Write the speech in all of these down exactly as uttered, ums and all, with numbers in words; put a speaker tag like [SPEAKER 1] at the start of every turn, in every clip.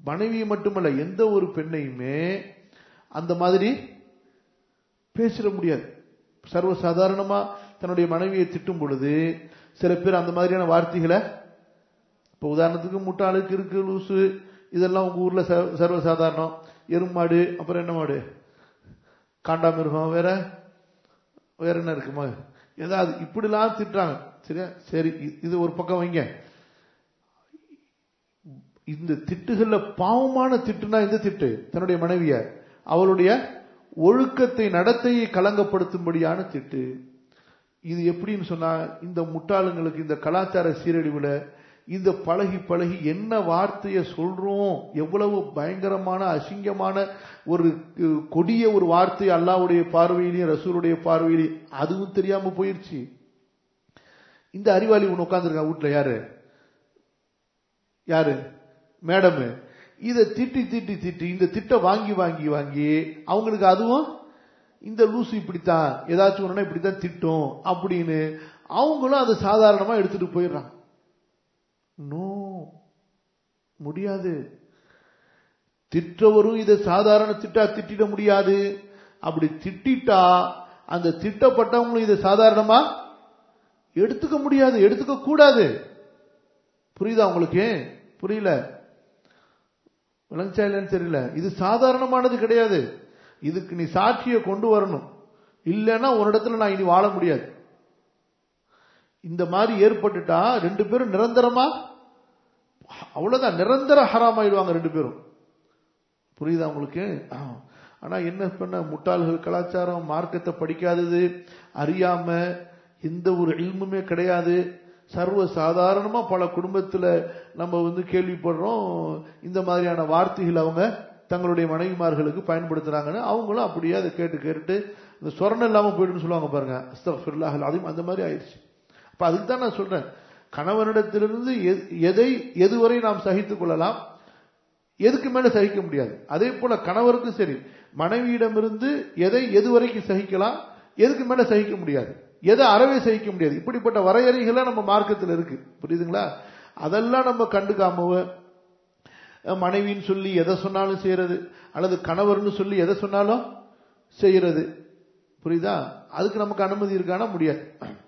[SPEAKER 1] மனைவியை மட்டுமல்ல எந்த ஒரு பெண்ணையுமே அந்த மாதிரி பேசிட முடியாது. சர்வசாதாரணமா தன்னுடைய மனைவியை திட்டும் பொழுது சில பேர் அந்த மாதிரியான வார்த்தைகளை, இப்ப உதாரணத்துக்கு முட்டாளுக்கு இருக்கு லூசு இதெல்லாம் உங்க ஊர்ல சர்வசாதாரணம். எருமாடு, அப்புறம் என்ன மாடு, காண்டாமிருகம், வேற வேற என்ன இருக்குமா, ஏதாவது இப்படிலாம் திட்டுறாங்க. சரியா? சரி, இது ஒரு பக்கம் வைங்க. இந்த திட்டுகள்ல பாவமான திட்டுனா இந்த திட்டு தன்னுடைய மனைவிய அவளுடைய ஒழுக்கத்தை நடத்தையை கலங்கப்படுத்தும்படியான திட்டு. இது எப்படின்னு சொன்னா, இந்த முட்டாளுங்களுக்கு இந்த கலாச்சார சீரழிவுல இந்த பழகி பழகி என்ன வார்த்தையை சொல்றோம், எவ்வளவு பயங்கரமான அசிங்கமான ஒரு கொடிய ஒரு வார்த்தை அல்லாஹ்வுடைய பார்வையிலையும் ரசூலுடைய பார்வையிலையும் அதுவும் தெரியாம போயிருச்சு. இந்த அறிவாளி ஒன்று உட்கார்ந்துருக்கான் வீட்டுல, யாரு யாரு மேடம், இதை திட்டி திட்டி திட்டி இந்த திட்ட வாங்கி வாங்கி வாங்கி அவங்களுக்கு அதுவும் இந்த லூசு இப்படித்தான், ஏதாச்சும் ஒண்ணுன்னா இப்படித்தான் திட்டும் அப்படின்னு அவங்களும் அதை சாதாரணமா எடுத்துட்டு போயிடுறாங்க. நோ, முடியாது. திட்டவரும் இதை சாதாரண திட்டா திட்டிட முடியாது. அப்படி திட்டா அந்த திட்டப்பட்டவங்களும் இதை சாதாரணமா எடுத்துக்க முடியாது, எடுத்துக்க கூடாது. புரியுதா உங்களுக்கு? புரியல, விளங்கச்சா இல்லைன்னு தெரியல. இது சாதாரணமானது கிடையாது. இதுக்கு நீ சாட்சியை கொண்டு வரணும், இல்லைன்னா ஒரு இடத்துல நான் இனி வாழ முடியாது. இந்த மாதிரி ஏற்பட்டுட்டா ரெண்டு பேரும் நிரந்தரமா அவ்வளவுதான், நிரந்தர ஹராம் ஆயிடுவாங்க ரெண்டு பேரும். புரியுதா உங்களுக்கு? ஆனா என்ன பண்ண, முட்டாள்கள் கலாச்சாரம், மார்க்கத்தை படிக்காதது, அறியாம எந்த ஒரு இல்முமே கிடையாது. சர்வ சாதாரணமா பல குடும்பத்துல நம்ம வந்து கேள்விப்படுறோம் இந்த மாதிரியான வார்த்தைகள் அவங்க தங்களுடைய மனைவிமார்களுக்கு பயன்படுத்துறாங்கன்னு. அவங்களும் அப்படியே அதை கேட்டு கேட்டு இந்த சொரணம் இல்லாம போயிடுன்னு சொல்லுவாங்க பாருங்க, அஸ்தக்ஃபிருல்லாஹ் அலீம், அந்த மாதிரி ஆயிடுச்சு. அப்ப அதுக்கு தான் நான் சொல்றேன், கணவனிடத்திலிருந்து எதை எதுவரை நாம் சகித்துக் கொள்ளலாம், எதுக்கு மேல சகிக்க முடியாது. அதே போல கணவருக்கும் சரி, மனைவியிடமிருந்து எதை எதுவரைக்கும் சகிக்கலாம், எதுக்கு மேல சகிக்க முடியாது, எதை அறவே சகிக்க முடியாது. இப்படிப்பட்ட வரையறைகளை நம்ம மார்க்கத்தில் இருக்கு. புரியுதுங்களா? அதெல்லாம் நம்ம கண்டுக்காம மனைவின்னு சொல்லி எதை சொன்னாலும் செய்யறது, அல்லது கணவர்னு சொல்லி எதை சொன்னாலும் செய்யறது. புரியுதா? அதுக்கு நமக்கு அனுமதி இருக்கானா? முடியாது.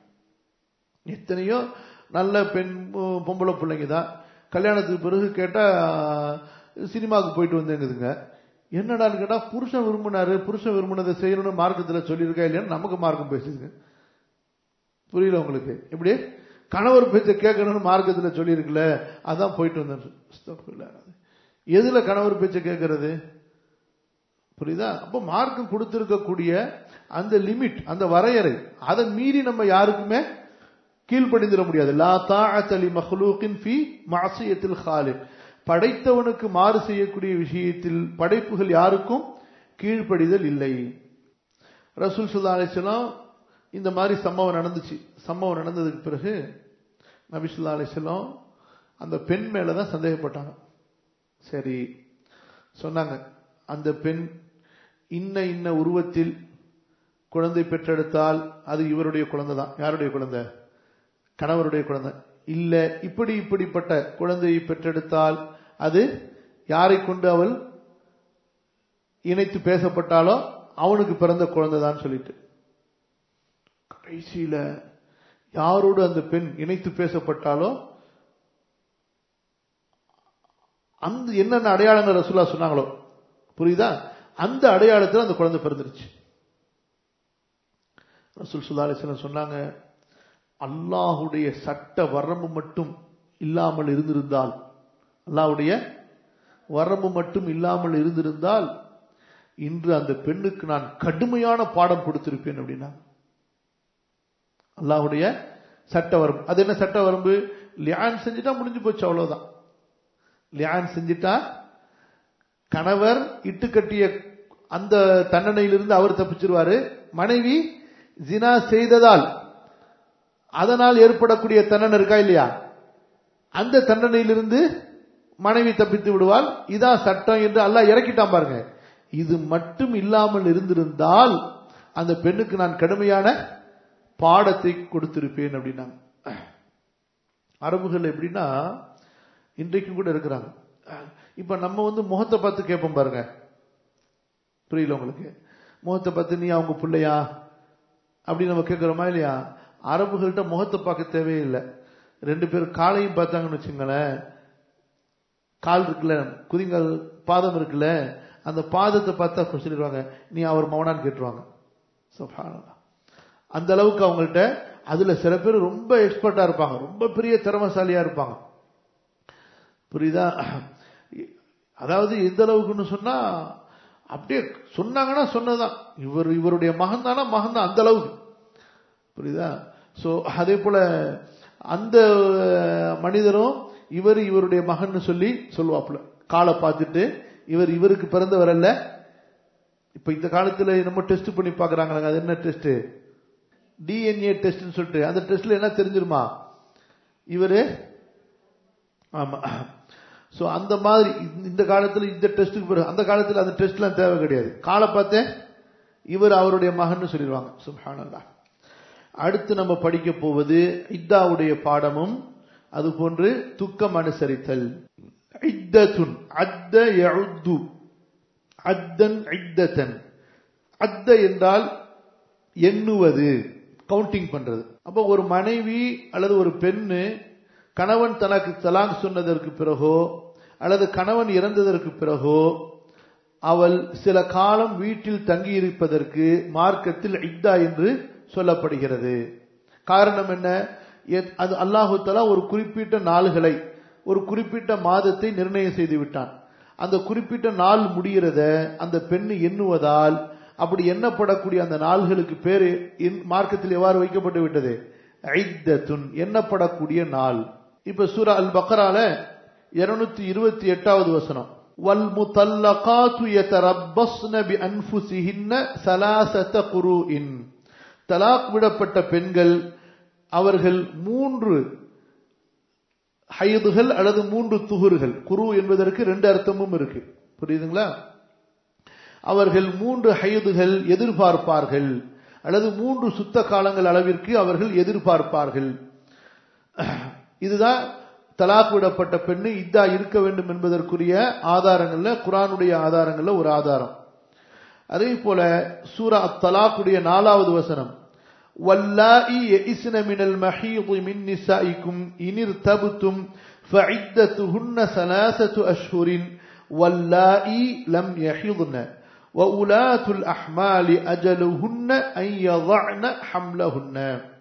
[SPEAKER 1] எத்தனையோ நல்ல பெண் பொம்பளை பிள்ளைங்க தான் கல்யாணத்துக்கு பிறகு கேட்டா சினிமாவுக்கு போயிட்டு வந்தேங்குதுங்க. என்னடான்னு கேட்டா, புருஷன் விரும்பினாரு, புருஷன் விரும்பினதை செய்யணும்னு மார்க்கத்தில் சொல்லியிருக்கா இல்லையான்னு நமக்கு மார்க்கம் பேசுதுங்க. புரியல உங்களுக்கு? எப்படி கணவர் பேச்ச கேட்கணும்னு மார்க்கத்தில் சொல்லியிருக்கல, அதான் போயிட்டு வந்தேன். எதுல கணவர் பேச்ச கேட்கறது? புரியுதா? அப்ப மார்க்கம் கொடுத்திருக்கக்கூடிய அந்த லிமிட், அந்த வரையறை, அதை மீறி நம்ம யாருக்குமே கீழ்ப்படிந்திட முடியாது. லா தாஅத லி மக்லூகின் ஃபீ மஅசியத்தில் காலிக், படைத்தவனுக்கு மாறு செய்யக்கூடிய விஷயத்தில் படைப்புகள் யாருக்கும் கீழ்ப்படிதல் இல்லை. ரசூல் ஸல்லல்லாஹு அலைஹி வஸல்லம் இந்த மாதிரி சம்பவம் நடந்துச்சு. சம்பவம் நடந்ததுக்கு பிறகு நபி ஸல்லல்லாஹு அலைஹி வஸல்லம் அந்த பெண் மேலதான் சந்தேகப்பட்டாங்க. சரி சொன்னாங்க, அந்த பெண் இன்ன இன்ன உருவத்தில் குழந்தை பெற்றெடுத்தால் அது இவருடைய குழந்தை தான். யாருடைய குழந்தை? கணவருடைய குழந்தை. இல்ல இப்படி இப்படிப்பட்ட குழந்தையை பெற்றெடுத்தால் அது யாரை கொண்டு அவள் இணைத்து பேசப்பட்டாலோ அவனுக்கு பிறந்த குழந்தை தான் சொல்லிட்டு, கடைசியில யாரோடு அந்த பெண் இணைத்து பேசப்பட்டாலோ அந்த என்னென்ன அடையாளங்கள் ரசூலுல்லாஹ் சொன்னாங்களோ, புரியுதா, அந்த அடையாளத்தில் அந்த குழந்தை பிறந்துருச்சு. ரசூல் ஸல்லல்லாஹு அலைஹி வஸல்லம் சொன்னாங்க, அல்லாஹ்வுடைய சட்ட வரம்பு மட்டும் இல்லாமல் இருந்திருந்தால், அல்லாஹ்வுடைய வரம்பு மட்டும் இல்லாமல் இருந்திருந்தால் இன்று அந்த பெண்ணுக்கு நான் கடுமையான பாடம் கொடுத்திருப்பேன் அப்படின்னா. அல்லாஹ்வுடைய சட்ட வரம்பு, அது என்ன சட்ட வரம்பு? லியான் செஞ்சுட்டா முடிஞ்சு போச்சு, அவ்வளவுதான். லியான் செஞ்சுட்டா கணவர் இட்டு கட்டிய அந்த தண்டனையிலிருந்து அவர் தப்பிச்சிருவாரு. மனைவி ஜினா செய்ததால் அதனால் ஏற்படக்கூடிய தண்டனை இருக்கா இல்லையா, அந்த தண்டனையிலிருந்து மனைவி தப்பித்து விடுவாள். இதான் சட்டம் என்று அல்லாஹ் இறக்கிட்டான் பாருங்க. இது மட்டும் இல்லாமல் இருந்திருந்தால் அந்த பெண்ணுக்கு நான் கடுமையான பாடத்தை கொடுத்திருப்பேன் அப்படின்னாங்க. அரபுகள் எப்படின்னா இன்றைக்கும் கூட இருக்கிறாங்க. இப்ப நம்ம வந்து முகத்தை பார்த்து கேட்போம் பாருங்க, புரியல உங்களுக்கு? முகத்தை பார்த்து நீ அவங்க பிள்ளையா அப்படி நம்ம கேட்கிறோமா இல்லையா? அரபுகள்கிட்ட முகத்தை பார்க்க தேவையில்லை. ரெண்டு பேரும் காலையும் பார்த்தாங்கன்னு வச்சுங்களேன், கால் இருக்குல்ல, குதிங்கால் பாதம் இருக்குல்ல, அந்த பாதத்தை பார்த்தா சொல்லிடுவாங்க நீ அவர் மௌனான்னு கேட்டுருவாங்க. சுப்ஹானல்லாஹ். அந்த அளவுக்கு அவங்கள்ட்ட அதுல சில பேர் ரொம்ப எக்ஸ்பர்ட்டா இருப்பாங்க, ரொம்ப பெரிய திறமசாலியா இருப்பாங்க. புரியுதா? அதாவது எந்த அளவுக்குன்னு சொன்னா அப்படியே சொன்னாங்கன்னா சொன்னதான், இவர் இவருடைய மகன் தானா மகன் தான், அந்த அளவுக்கு. புரியுதா? சோ அதே போல அந்த மனிதரும் இவர் இவருடைய மகன் சொல்லி சொல்லுவாப்புல, காலை பார்த்துட்டு இவர் இவருக்கு பிறந்தவர் அல்ல. இப்ப இந்த காலத்துல நம்ம டெஸ்ட் பண்ணி பாக்குறாங்க, அது என்ன டெஸ்ட்? டிஎன்ஏ டெஸ்ட் சொல்லிட்டு அந்த டெஸ்ட்ல என்ன தெரிஞ்சிருமா இவரு? ஆமா. சோ அந்த மாதிரி இந்த காலத்துல இந்த டெஸ்டுக்கு பிறகு, அந்த காலத்துல அந்த டெஸ்ட் எல்லாம் தேவை கிடையாது, காலை பார்த்தே இவர் அவருடைய மகன் சொல்லிடுவாங்க. சுப்ஹானல்லாஹ். அடுத்து நம்ம படிக்க போவது இத்தாவுடைய பாடமும் அது போன்று துக்கம் அனுசரித்தல். இத்தத்துன் அத்த யஉத்து அத்தன் இத்தத்தன். அத்த என்றால் எண்ணுவது, கவுண்டிங் பண்றது. அப்ப ஒரு மனைவி அல்லது ஒரு பெண்ணு கணவன் தனக்கு தலாக் சொன்னதற்கு பிறகோ அல்லது கணவன் இறந்ததற்கு பிறகோ அவள் சில காலம் வீட்டில் தங்கியிருப்பதற்கு மார்க்கத்தில் இத்தா என்று சொல்லப்படுகிறது. காரணம் என்ன? அது அல்லாஹு தஆலா ஒரு குறிப்பிட்ட நாள்களை, ஒரு குறிப்பிட்ட மாதத்தை நிர்ணயம் செய்து விட்டான். அந்த குறிப்பிட்ட நாள் முடிகிறத அந்த பெண்ணு எண்ணுவதால் அப்படி எண்ணப்படக்கூடிய அந்த நாள்களுக்கு பேரு மார்க்கத்தில் எவ்வாறு வைக்கப்பட்டு விட்டது? இத்தத்துன், எண்ணப்படக்கூடிய நாள். இப்ப சூரா அல் பக்ரால இருநூத்தி இருபத்தி எட்டாவது வசனம், வல் முத்தல்லகாத்து யதரப்பஸ்ன பிஅன்ஃபுஸிஹின்ன ஸலாஸத குரூஇன். தலாக் விடப்பட்ட பெண்கள் அவர்கள் மூன்று ஹைதுகள் அல்லது மூன்று துஹுர்கள், குரு என்பதற்கு ரெண்டு அர்த்தமும் இருக்கு, புரியுதுங்களா? அவர்கள் மூன்று ஹைதுகள் எதிர்பார்ப்பார்கள் அல்லது மூன்று சுத்த காலங்கள் அளவிற்கு அவர்கள் எதிர்பார்ப்பார்கள். இதுதான் தலாக் விடப்பட்ட பெண்ணு இத்தா இருக்க வேண்டும் என்பதற்குரிய ஆதாரங்கள்ல, குர்ஆனுடைய ஆதாரங்கள்ல ஒரு ஆதாரம். அதே போல சூரா அத்-தலாக்குடைய நாலாவது வசனம், வல்லாஇ யஇஸ்ன மினல் மஹீது மின் நிசாஇக்கும் இன் இர்தப்தும் ஃபஇத்தத்துஹுன்ன ஸலாஸத்து அஷ்ஹுரின் வல்லாஇ லம் யஹிضن வஉலாத்துல் அஹ்மாலி அஜலுஹுன்ன அன் யضعن ஹம்லஹுன்ன.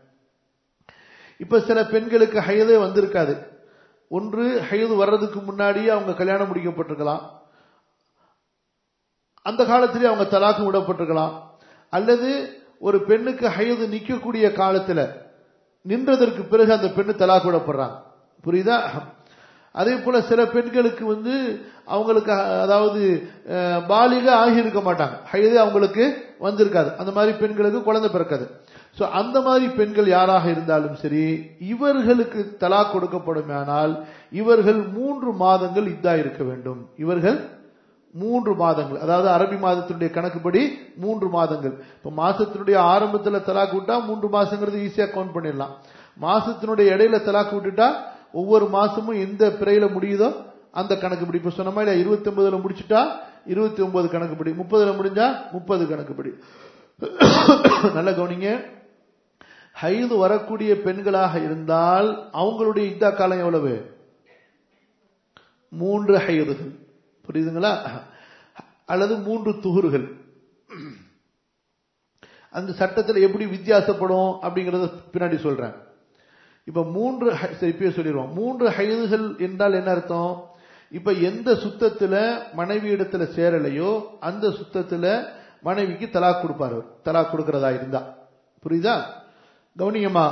[SPEAKER 1] இப்ப சில பெண்களுக்கு ஹைதே வந்திருக்காது. ஒன்று ஹைது வர்றதுக்கு முன்னாடியே அவங்க கல்யாணம் முடிக்கப்பட்டிருக்கலாம், அந்த காலத்திலே அவங்க தலாக்கு விடப்பட்டிருக்கலாம், அல்லது ஒரு பெண்ணுக்கு ஹைது நிக்கக்கூடிய காலத்துல நின்றதற்கு பிறகு அந்த பெண்ணு தலாக்கு விடப்படுறாங்க. புரியுதா? அதே போல சில பெண்களுக்கு வந்து அவங்களுக்கு அதாவது பாலிக ஆகி இருக்க மாட்டாங்க, ஹைதே அவங்களுக்கு வந்திருக்காது, அந்த மாதிரி பெண்களுக்கு குழந்தை பிறக்காது. சோ அந்த மாதிரி பெண்கள் யாராக இருந்தாலும் சரி, இவர்களுக்கு தலாக் கொடுக்கப்படுமானால் இவர்கள் மூன்று மாதங்கள் இத்தா இருக்க வேண்டும். இவர்கள் மூன்று மாதங்கள், அதாவது அரபி மாதத்தினுடைய கணக்குப்படி மூன்று மாதங்கள். இப்ப மாசத்தினுடைய ஆரம்பத்துல தலாக் விட்டா மூன்று மாசங்கிறது ஈஸியா கவுண்ட் பண்ணிடலாம். மாசத்தினுடைய இடையில தலாக் விட்டுட்டா ஒவ்வொரு மாசமும் எந்த பிறையில முடியுதோ அந்த கணக்குப்படி. இப்ப சொன்ன மாதிரி இருபத்தி ஒன்பதுல முடிச்சுட்டா இருபத்தி ஒன்பது கணக்குப்படி, முப்பதுல முடிஞ்சா முப்பது கணக்குப்படி. நல்ல கவனிங்க, ஹைது வரக்கூடிய பெண்களாக இருந்தால் அவங்களுடைய இத்தா காலம் எவ்வளவு? மூன்று ஹைதுகள், புரியுதுங்களா? அல்லது மூன்று துஹுர்கள். அந்த சட்டத்தில் எப்படி வித்தியாசப்படும் அப்படிங்கறத பின்னாடி சொல்றேன். இப்ப மூன்று இப்பயே சொல்லிடுவோம். மூன்று ஹைதுகள் என்றால் என்ன அர்த்தம்? இப்ப எந்த சுத்தத்துல மனைவி இடத்துல சேரலையோ அந்த சுத்தத்துல மனைவிக்கு தலாக் கொடுப்பாரு, தலாக் கொடுக்கிறதா இருந்தா. புரியுதா? கவனியமா,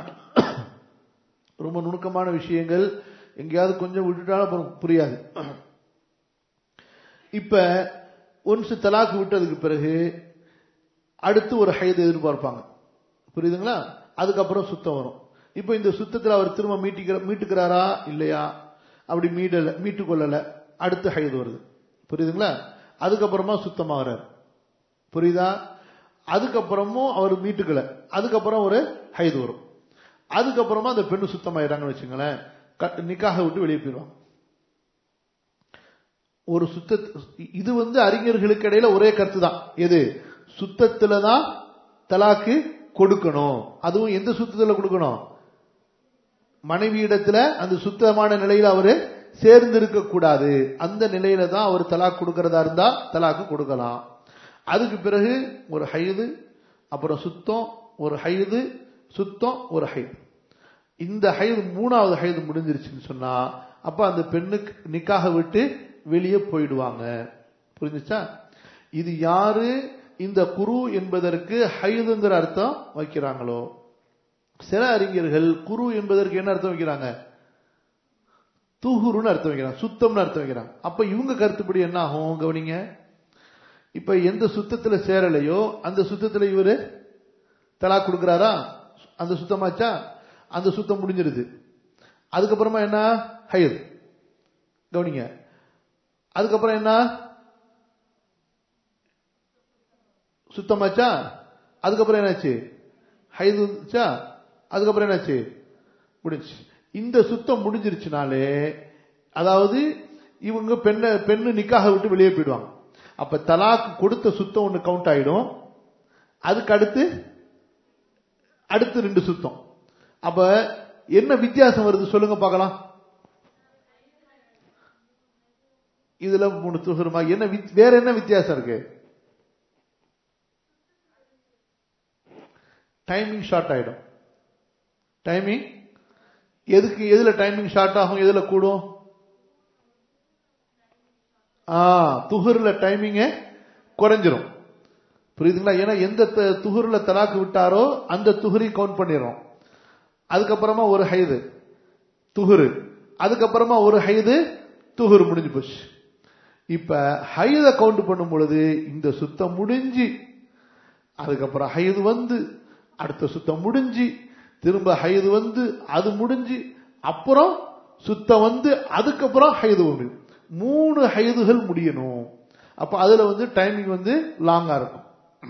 [SPEAKER 1] ரொம்ப நுணுக்கமான விஷயங்கள், எங்கேயாவது கொஞ்சம் விட்டுட்டாலும் புரியாது. இப்ப ஒன்ஸ் தலாக்கு விட்டதுக்கு பிறகு அடுத்து ஒரு ஹைது எதிர்பார்ப்பாங்க, புரியுதுங்களா? அதுக்கப்புறம் சுத்தம் வரும். இப்ப இந்த சுத்தத்தில் அவர் திரும்ப மீட்டிக்கிற மீட்டுக்கிறாரா இல்லையா? அப்படி மீடல மீட்டு கொள்ளல, அடுத்து ஹைது வருது, புரியுதுங்களா? அதுக்கப்புறமா சுத்தமாகறார், புரியுதா? அதுக்கப்புறமும் அவர் மீட்டுக்கல, அதுக்கப்புறம் ஒரு ஹைது வரும். அதுக்கப்புறமா அந்த பெண்ணு சுத்தமாயிராங்கன்னு வச்சுங்களேன், நிக்காக விட்டு வெளியே போயிடுவாங்க. ஒரு சுத்த இது வந்து அறிஞர்களுக்கு இடையில ஒரே கருத்து தான். எது? சுத்தத்துல தான் தலாக்கு கொடுக்கணும். அதுவும் எந்த சுத்தத்துல கொடுக்கணும்? மனைவியிடத்துல அந்த சுத்தமான நிலையில அவரு சேர்ந்து இருக்க கூடாது. அந்த நிலையில தான் அவர் தலாக் கொடுக்கறதா இருந்தா தலாக்கு கொடுக்கலாம். அதுக்கு பிறகு ஒரு ஹைது, அப்புறம் சுத்தம், ஒரு ஹைது, சுத்தம், ஒரு ஹைது. இந்த ஹைது மூணாவது ஹைது முடிஞ்சிருச்சுன்னு சொன்னா அப்ப அந்த பெண்ணுக்கு நிக்காக விட்டு வெளியே போயிடுவாங்க. புரிஞ்சுச்சா? இது யாரு இந்த குரு என்பதற்கு ஹைதுங்கிற அர்த்தம் வைக்கிறாங்களோ, சில அறிஞர்கள் குரு என்பதற்கு என்ன அர்த்தம் வைக்கிறாங்க? துஹுருன்னு அர்த்தம் வைக்கிறாங்க, சுத்தம்னு அர்த்தம் வைக்கிறாங்க. அப்ப இவங்க கருத்துப்படி என்ன ஆகும் கவனிங்க. இப்ப எந்த சுத்தத்துல சேரலையோ அந்த சுத்தத்துல இவரு தலாக் கொடுக்கிறாரா? அந்த சுத்தமாச்சா? அந்த சுத்தம் முடிஞ்சிருது. அதுக்கப்புறமா என்ன? ஹைது. கவனிங்க. அதுக்கப்புறம் என்ன? சுத்தமாச்சா? அதுக்கப்புறம் என்னாச்சு? ஹைது வந்துச்சா? அதுக்கப்புறம் என்னாச்சு? முடிஞ்சு. இந்த சுத்தம் முடிஞ்சிருச்சுனாலே அதாவது இவங்க பெண்ண பெண்ணு நிக்காக விட்டு வெளியே போயிடுவாங்க. அப்ப தலாக்கு கொடுத்த சுத்தம் ஒண்ணு கவுண்ட் ஆயிடும். அதுக்கு அடுத்து அடுத்து ரெண்டு சுத்தம். அப்ப என்ன வித்தியாசம் வருது சொல்லுங்க பார்க்கலாம். இதுல மூணு துகுருமா? என்ன வேற என்ன வித்தியாசம் இருக்கு? டைமிங் ஷார்ட் ஆயிடும். டைமிங் எதுக்கு? எதுல டைமிங் ஷார்ட் ஆகும், எதுல கூடும்? ஆ துஹுர்ல டைமிங்க குறைஞ்சிரும். புரியுதுங்களா? ஏன்னா எந்த துஹுர்ல தலாக்கு விட்டாரோ அந்த துஹுரி கவுண்ட் பண்ணிடுறோம். அதுக்கப்புறமா ஒரு ஹைது துஹுரு, அதுக்கப்புறமா ஒரு ஹைது துஹுர் முடிஞ்சு போச்சு. இப்ப ஹைத கவுண்ட் பண்ணும் பொழுது இந்த சுத்தம் முடிஞ்சு அதுக்கப்புறம் ஹைது வந்து அடுத்த சுத்தம் முடிஞ்சு திரும்ப ஹைது வந்து அது முடிஞ்சு அப்புறம் சுத்தம் வந்து அதுக்கப்புறம் ஹைது ஒன்று, மூணு ஹைதுகள் முடியணும். அப்ப அதுல வந்து டைமிங் வந்து லாங்கா இருக்கும்.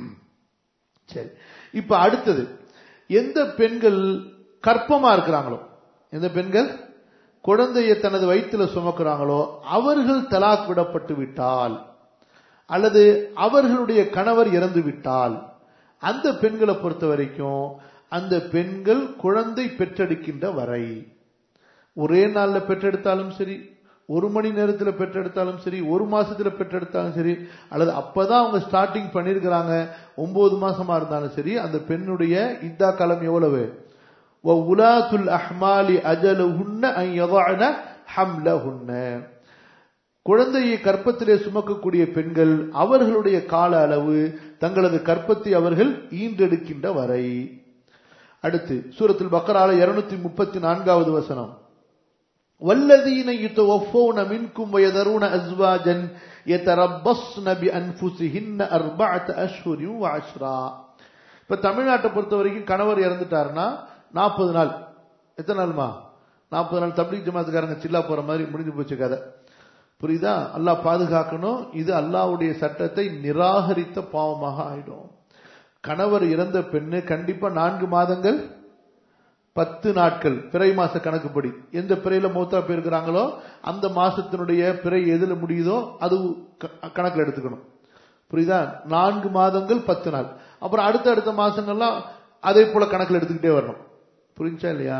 [SPEAKER 1] சரி, இப்ப அடுத்தது எந்த பெண்கள் கற்பமா இருக்கிறாங்களோ, எந்த பெண்கள் குழந்தையை தனது வயிற்றுல சுமக்கிறாங்களோ அவர்கள் தலாக் விடப்பட்டு விட்டால் அல்லது அவர்களுடைய கணவர் இறந்து விட்டால் அந்த பெண்களை பொறுத்த வரைக்கும் அந்த பெண்கள் குழந்தை பெற்றெடுக்கின்ற வரை, ஒரே நாள்ல பெற்றெடுத்தாலும் சரி, ஒரு மணி நேரத்தில் பெற்றெடுத்தாலும் சரி, ஒரு மாசத்துல பெற்றெடுத்தாலும் சரி, அல்லது அப்பதான் அவங்க ஸ்டார்டிங் பண்ணிருக்கிறாங்க ஒன்பது மாசமா இருந்தாலும் சரி, அந்த பெண்ணுடைய இத்தா காலம் எவ்வளவு? உலாத்துல் அஹ்மாலி அஜலுஹுன்ன அன் யதஅன ஹம்லஹுன்ன. குழந்தையை கற்பத்திலே சுமக்கக்கூடிய பெண்கள் அவர்களுடைய கால அளவு தங்களது கற்பத்தை அவர்கள் ஈன்றெடுக்கின்ற வரை. அடுத்து சூரத்துல் பக்ரால இருநூத்தி முப்பத்தி நான்காவது வசனம், வல்லதீன யதவஃபௌன மின்கும் வயதரூன அஸ்வாஜன் யதரப்பஸ்ன பிஅன்ஃபுஸிஹின்ன அர்பஅத அஷ்ஹுரின் வ அஷ்ரா. இப்ப தமிழ்நாட்டை பொறுத்த வரைக்கும் கணவர் இறந்துட்டாருன்னா நாற்பது நாள். எத்தனை நாள்மா? நாற்பது நாள். தப்லீக் ஜமாத்துக்காரங்க சில்லா போற மாதிரி முடிஞ்சு போச்சு கதை. புரியுதா? அல்லாஹ் பாதுகாக்கணும். இது அல்லாஹ்வுடைய சட்டத்தை நிராகரித்த பாவமாக ஆயிடும். கணவர் இறந்த பெண்ணு கண்டிப்பா நான்கு மாதங்கள் பத்து நாட்கள் பிறை மாச கணக்குப்படி எந்த பிறையில மூத்தா போயிருக்கிறாங்களோ அந்த மாசத்தினுடைய பிறை எதுல முடியுதோ அது கணக்கில் எடுத்துக்கணும். புரியுதா? நான்கு மாதங்கள் பத்து நாள். அப்புறம் அடுத்த அடுத்த மாசங்கள்லாம் அதே போல கணக்கில் எடுத்துக்கிட்டே வரணும். புரிஞ்சா இல்லையா?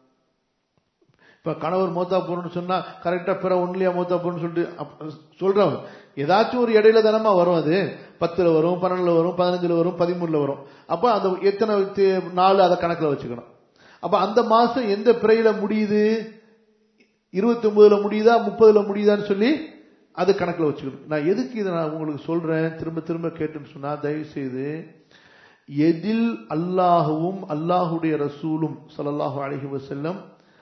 [SPEAKER 1] இப்ப கணவர் மூத்தா போறோம்னு சொன்னா கரெக்டா பிற ஒன்லியா மூத்தா போறோம்னு சொல்லிட்டு சொல்றவங்க ஏதாச்சும் ஒரு இடையில தானமா வரும். அது பத்துல வரும், பன்னெண்டுல வரும், பதினஞ்சுல வரும், பதிமூணுல வரும். அப்ப அந்த எத்தனை நாள் அதை கணக்குல வச்சுக்கணும். அப்ப அந்த மாசம் எந்த பிறையில முடியுது, இருபத்தி ஒன்பதுல முடியுதா முப்பதுல முடியுதான்னு சொல்லி அது கணக்குல வச்சுக்கணும். நான் எதுக்கு இதை நான் உங்களுக்கு சொல்றேன் திரும்ப திரும்ப கேட்டுன்னு சொன்னா, தயவு செய்து எதில் அல்லாஹுவும் அல்லாஹுடைய ரசூலும் ஸல்லல்லாஹு அலைஹி வஸல்லம்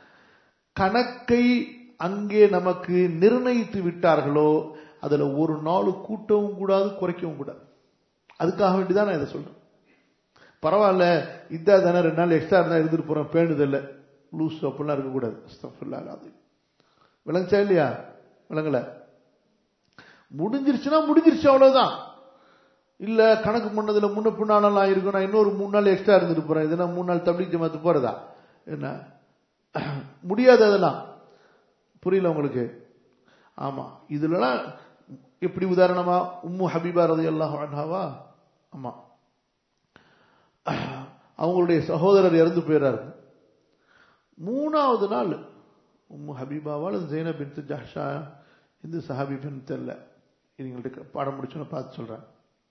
[SPEAKER 1] கணக்கை அங்கே நமக்கு நிர்ணயித்து விட்டார்களோ அதுல ஒரு நாள் கூட்டவும் கூடாது, குறைக்கவும் கூடாது. அதுக்காக வேண்டிதான் நான் இதை சொல்றேன். பரவாயில்ல இதா தானே ரெண்டு நாள் எக்ஸ்ட்ரா இருந்தா இருந்துட்டு போறோம், பேணுதல்ல லூஸ் அப்படிலாம் இருக்கக்கூடாது. அது விளங்குச்சா இல்லையா? விளங்கல. முடிஞ்சிருச்சுன்னா முடிஞ்சிருச்சு, அவ்வளவுதான். இல்ல கணக்கு பண்ணதுல முன்ன பின்னாலாம் இருக்கும், நான் இன்னொரு மூணு நாள் எக்ஸ்ட்ரா இருந்துட்டு போறேன், இதெல்லாம் மூணு நாள் தப்லீக் ஜமாத்து போறதா என்ன? முடியாது, அதெல்லாம். புரியல உங்களுக்கு? ஆமா, இதுலலாம் எப்படி உதாரணமா உம்மு ஹபீபா ரலியல்லாஹு அன்ஹாவா, ஆமா, அவங்களுடைய சகோதரர் இறந்து போயிறாரு. மூணாவது நாள் உம்மு ஹபீபாவால் ஜெய்னப் பின்த் ஜஹ்ஷா இந்த சஹாபி பெண் தெரியல, இவங்கள்ட்ட பாடம் முடிச்சோன்னு பார்த்து சொல்றேன்.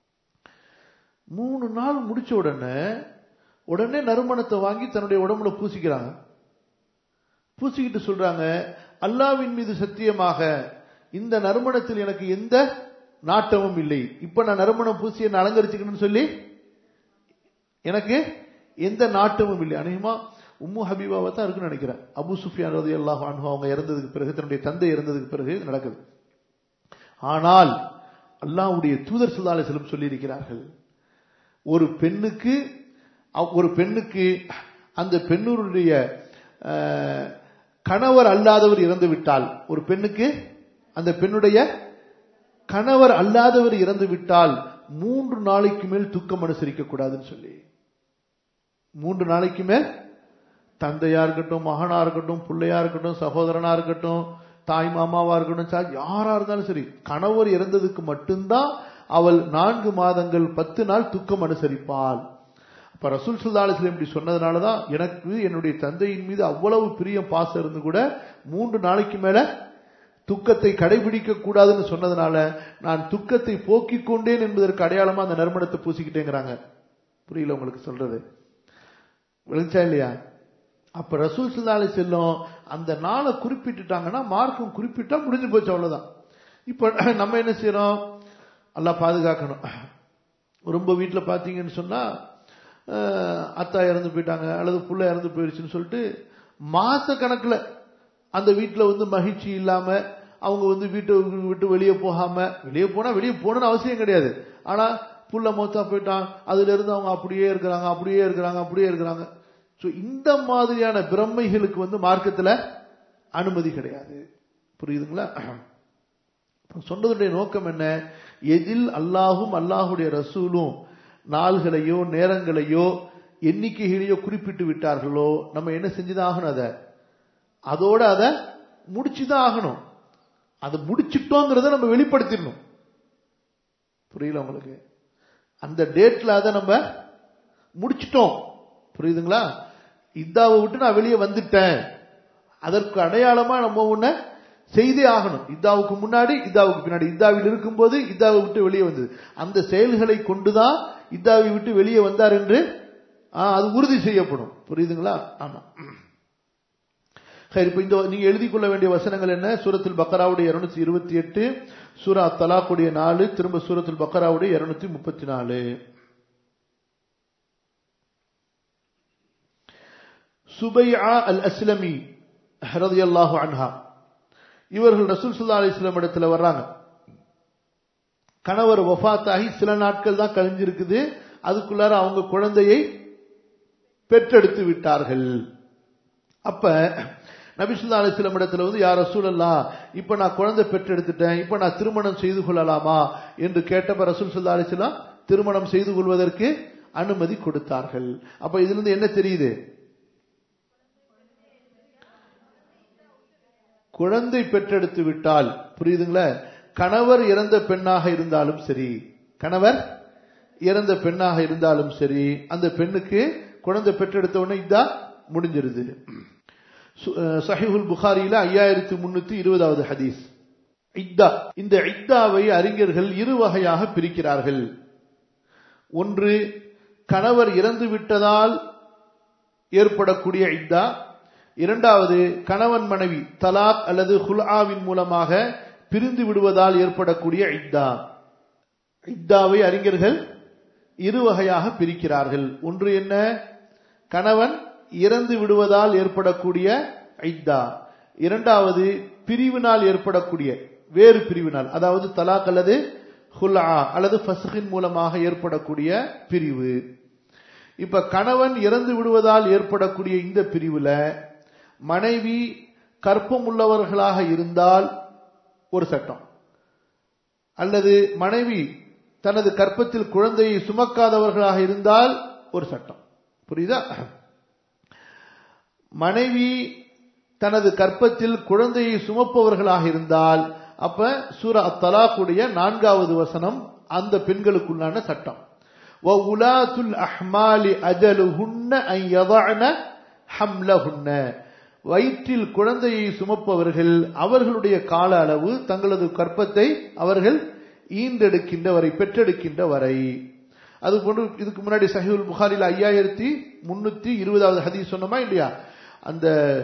[SPEAKER 1] மூணு நாள் முடிச்ச உடனே உடனே நறுமணத்தை வாங்கி தன்னுடைய உடம்புல பூசிக்கிறாங்க. பூசிக்கிட்டு சொல்றாங்க, அல்லாஹ்வின் மீது சத்தியமாக இந்த நறுமணத்தில் எனக்கு எந்த நாட்டமும் இல்லை. இப்ப நான் நறுமணம் பூசி என்ன அலங்கரிச்சுக்கணும்னு சொல்லி எனக்கு எந்த நாட்டமும் இல்லை. அநேகமா உம்மு ஹபீபாவை தான் இருக்குன்னு நினைக்கிறேன். அபு சுஃபியான் ரலியல்லாஹு அன்ஹு அவங்க இறந்ததுக்கு பிறகு, தன்னுடைய தந்தை இறந்ததுக்கு பிறகு நடக்குது. ஆனால் அல்லாஹ்வுடைய தூதர் ஸல்லல்லாஹு அலைஹி வஸல்லம் சொல்லி இருக்கிறார்கள், ஒரு பெண்ணுக்கு ஒரு பெண்ணுக்கு அந்த பெண்ணுடைய கணவர் அல்லாதவர் இறந்து விட்டால், ஒரு பெண்ணுக்கு அந்த பெண்ணுடைய கணவர் அல்லாதவர் இறந்து விட்டால் மூன்று நாளைக்கு மேல் துக்கம் அனுசரிக்க கூடாதுன்னு சொல்லி, மூன்று நாளைக்கு மேல் தந்தையா இருக்கட்டும், மகனா இருக்கட்டும், பிள்ளையா இருக்கட்டும், சகோதரனா இருக்கட்டும், தாய் மாமாவா இருக்கட்டும், யாரா இருந்தாலும் சரி, கணவர் இறந்ததுக்கு மட்டும்தான் அவள் நான்கு மாதங்கள் பத்து நாள் துக்கம் அனுசரிப்பாள். அப்ப ரசூல் ஸல்லல்லாஹு அலைஹி வஸல்லம் இப்படி சொன்னதுனாலதான் எனக்கு என்னுடைய தந்தையின் மீது அவ்வளவு பிரியம் பாசம் இருந்து கூட மூன்று நாளைக்கு மேல துக்கத்தை கடைபிடிக்க கூடாதுன்னு சொன்னதுனால நான் துக்கத்தை போக்கிக் கொண்டேன் என்பதற்கு அடையாளமா அந்த நறுமணத்தை பூசிக்கிட்டேங்கிறாங்க. புரியல உங்களுக்கு சொல்றது? விளங்குச்சா இல்லையா? அப்ப ரசூல் ஸல்லல்லாஹு அலைஹி வஸல்லம் அந்த நாளை குறிப்பிட்டுட்டாங்கன்னா மார்க்கம் குறிப்பிட்டா முடிஞ்சு போச்சு, அவ்வளவுதான். இப்ப நம்ம என்ன செய்யறோம்? அல்லாஹ் பாதுகாக்கணும். ரொம்ப வீட்டுல பாத்தீங்கன்னு சொன்னா அத்தா இறந்து போயிட்டாங்க அல்லது புள்ள இறந்து போயிடுச்சுன்னு சொல்லிட்டு மாச கணக்குல அந்த வீட்டுல வந்து மகிழ்ச்சி இல்லாம அவங்க வந்து வீட்டை விட்டு வெளியே போகாம, வெளியே போனா வெளியே போகணும்னு அவசியம் கிடையாது, ஆனா புள்ள மௌத்தா போயிட்டான் அதுல இருந்து அவங்க அப்படியே இருக்கிறாங்க அப்படியே இருக்கிறாங்க அப்படியே இருக்கிறாங்க. இந்த மாதிரியான பிரம்மைகளுக்கு வந்து மார்க்கத்துல அனுமதி கிடையாது. புரியுதுங்களா? சொன்னதுடைய நோக்கம் என்ன? எதில் அல்லாஹும் அல்லாஹுடைய ரசூலும் நாள்களையோ நேரங்களையோ எண்ணிக்கைகளையோ குறிப்பிட்டு விட்டார்களோ நம்ம என்ன செஞ்சுதான் ஆகணும்? அதை அதோட அதை முடிச்சுதான் ஆகணும். அதை முடிச்சிட்டோங்கிறத நம்ம வெளிப்படுத்திடணும். புரியல உங்களுக்கு? அந்த டேட்ல அதை நம்ம முடிச்சிட்டோம். புரியுதுங்களா? இதாவை விட்டு நான் வெளியே வந்துட்டேன், அதற்கு அடையாளமா நம்ம ஒண்ணு செய்தே ஆகணும். இதாவுக்கு முன்னாடி இதாவுக்கு பின்னாடி, இதாவில் இருக்கும்போது இதாவை விட்டு வெளியே வந்தது, அந்த செயல்களை கொண்டுதான் இதாவை விட்டு வெளியே வந்தார் என்று அது உறுதி செய்யப்படும். புரியுதுங்களா? ஆமா. இப்ப இந்த நீங்க எழுதிக் கொள்ள வேண்டிய வசனங்கள் என்ன? சூரத்துல் பக்கராவுடைய இருநூத்தி இருபத்தி எட்டு, சூரா தலாக்குடைய நாலு, திரும்ப சூரத்துல் பக்கராவுடைய இருநூத்தி முப்பத்தி நாலு. சுபைஆ அல் அஸ்லமி ரலியல்லாஹு அன்ஹா இவர்கள் ரசூல் ஸல்லல்லாஹு அலைஹி வஸல்லம் இடத்துல வர்றாங்க. கணவர் வஃபாத்தாகி சில நாட்கள் தான் கழிஞ்சிருக்குது, அதுக்குள்ளார அவங்க குழந்தையை பெற்றெடுத்து விட்டார்கள். அப்ப நபி ஸல்லல்லாஹு அலைஹி வஸல்லம் இடத்துல வந்து யா ரசூலல்லாஹ், இப்ப நான் குழந்தை பெற்றெடுத்துட்டேன், இப்ப நான் திருமணம் செய்து கொள்ளலாமா என்று கேட்டப்ப ரசூல் ஸல்லல்லாஹு அலைஹி வஸல்லம் திருமணம் செய்து கொள்வதற்கு அனுமதி கொடுத்தார்கள். அப்ப இதுல இருந்து என்ன தெரியுது? குழந்தை பெற்றெடுத்து விட்டால், புரியுதுங்களா, கணவர் இறந்த பெண்ணாக இருந்தாலும் சரி, கணவர் இறந்த பெண்ணாக இருந்தாலும் சரி, அந்த பெண்ணுக்கு குழந்தை பெற்றெடுத்த உடனே இதா முடிஞ்சிருது. சஹீஹுல் புகாரியில ஐயாயிரத்தி முன்னூத்தி இருபதாவது ஹதீஸ். இத்தா, இந்த இத்தாவை அறிஞர்கள் இரு வகையாக பிரிக்கிறார்கள். ஒன்று கணவர் இறந்து விட்டதால் ஏற்படக்கூடிய இத்தா, இரண்டாவது கணவன் மனைவி தலாக் அல்லது ஹுல்ஆவின் மூலமாக பிரிந்து விடுவதால் ஏற்படக்கூடிய இத்தா. இத்தாவை அறிஞர்கள் இரு வகையாக பிரிக்கிறார்கள். ஒன்று என்ன? கணவன் இறந்து விடுவதால் ஏற்படக்கூடிய இத்தா. இரண்டாவது பிரிவினால் ஏற்படக்கூடிய, வேறு பிரிவினால், அதாவது தலாக் அல்லது ஹுல்ஆ அல்லது ஃபஸ்கின் மூலமாக ஏற்படக்கூடிய பிரிவு. இப்ப கணவன் இறந்து விடுவதால் ஏற்படக்கூடிய இந்த பிரிவுல மனைவி கற்பம் உள்ளவர்களாக இருந்தால் ஒரு சட்டம், அல்லது மனைவி தனது கற்பத்தில் குழந்தையை சுமக்காதவர்களாக இருந்தால் ஒரு சட்டம். புரியுதா? மனைவி தனது கற்பத்தில் குழந்தையை சுமப்பவர்களாக இருந்தால் அப்ப சூரா அத்-தலாக்குடைய நான்காவது வசனம் அந்த பெண்களுக்குள்ளான சட்டம். வஉலாத்துல் அஹ்மாலி அஜலுஹுன்ன அன் யதஅன ஹம்லஹுன்ன, வயிற்றில் குழந்தையை சுமப்பவர்கள் அவர்களுடைய கால அளவு தங்களது கற்பத்தை அவர்கள் ஈண்டெடுக்கின்ற வரை, பெற்றெடுக்கின்ற வரை. அது போன்று இதுக்கு முன்னாடி சஹீஹுல் புகாரில ஐயாயிரத்தி முன்னூத்தி இருபதாவது ஹதீஸ் சொன்னோமா இல்லையா, அந்த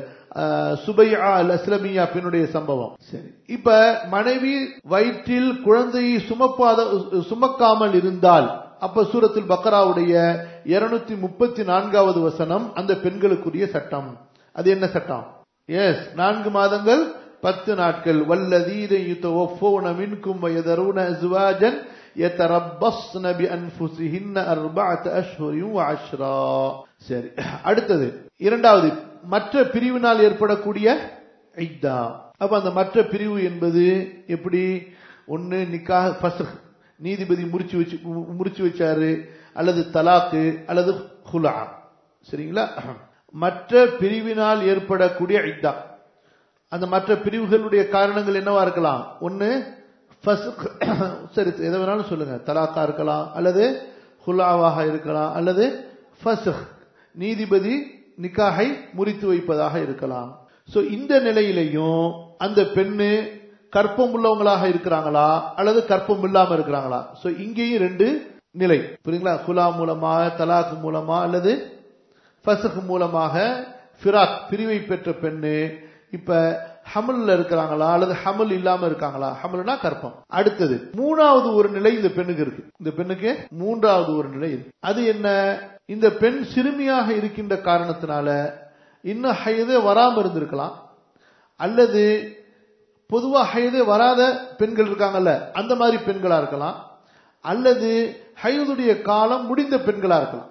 [SPEAKER 1] சுபையா அல் அஸ்லமியா பெண்ணுடைய சம்பவம். சரி, இப்ப மனைவி வயிற்றில் குழந்தையை சுமப்பாத சுமக்காமல் இருந்தால் அப்ப சூரத்துல் பக்கராவுடைய இருநூத்தி முப்பத்தி நான்காவது வசனம் அந்த பெண்களுக்குரிய சட்டம். அது என்ன சட்டம்? எஸ், நான்கு மாதங்கள் பத்து நாட்கள். வல்லதீன யுதவஃபௌன மின்கும் வயதரூன அஸ்வாஜன் யதரப்பஸ்ன பிஅன்ஃபுஸிஹின்ன அர்பஅத அஷ்ஹுரின் வஅஷ்ரா. சரி, அடுத்தது இரண்டாவது மற்ற பிரிவினால் ஏற்படக்கூடிய இத்தா. அப்ப அந்த மற்ற பிரிவு என்பது எப்படி? ஒன்னு நிக்காஹ் ஃபஸ்ஹ், நீதிபதி முறிச்சு வச்சு முறிச்சு வச்சாரு, அல்லது தலாக்கு, அல்லது ஹுலா. சரிங்களா? மற்ற பிரிவினால் ஏற்படக்கூடிய இத்தா. அந்த மற்ற பிரிவுகளுடைய காரணங்கள் என்னவா இருக்கலாம்? ஒன்னு ஃபஸ்ஹ், சரி எதை வேணாலும் சொல்லுங்க, தலாக்கா இருக்கலாம், அல்லது ஹுலாவாக இருக்கலாம், அல்லது ஃபஸ்ஹ், நீதிபதி நிக்காஹை முறித்து வைப்பதாக இருக்கலாம். சோ இந்த நிலையிலையும் அந்த பெண்ணு கற்பம் உள்ளவங்களாக இருக்கிறாங்களா அல்லது கற்பம் இல்லாம இருக்கிறாங்களா? சோ இங்கேயும் ரெண்டு நிலை, புரியுங்களா? ஹுலா மூலமாக, தலாக் மூலமா, அல்லது ஃபஸ்ஹ் மூலமாக ஃபிராக் பிரிவை பெற்ற பெண்ணு இப்ப ஹமல்ல இருக்கிறாங்களா அல்லது ஹமல் இல்லாம இருக்காங்களா? ஹமல்னா கற்பம். அடுத்தது மூணாவது ஒரு நிலை இந்த பெண்ணுக்கு இருக்கு. இந்த பெண்ணுக்கு மூன்றாவது ஒரு நிலை இருக்கு. அது என்ன? இந்த பெண் சிறுமியாக இருக்கின்ற காரணத்தினால இன்னும் ஹைதே வராம இருந்திருக்கலாம், அல்லது பொதுவா ஹைதே வராத பெண்கள் இருக்காங்கல்ல அந்த மாதிரி பெண்களா இருக்கலாம், அல்லது ஹைதுடைய காலம் முடிந்த பெண்களா இருக்கலாம்.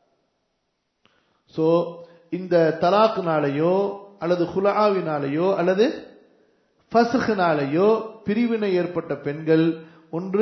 [SPEAKER 1] சோ இந்த தலாக்குனாலேயோ அல்லது ஹுலாவினாலேயோ அல்லது ஃபஸ்ஹ்னாலேயோ பிரிவினை ஏற்பட்ட பெண்கள் ஒன்று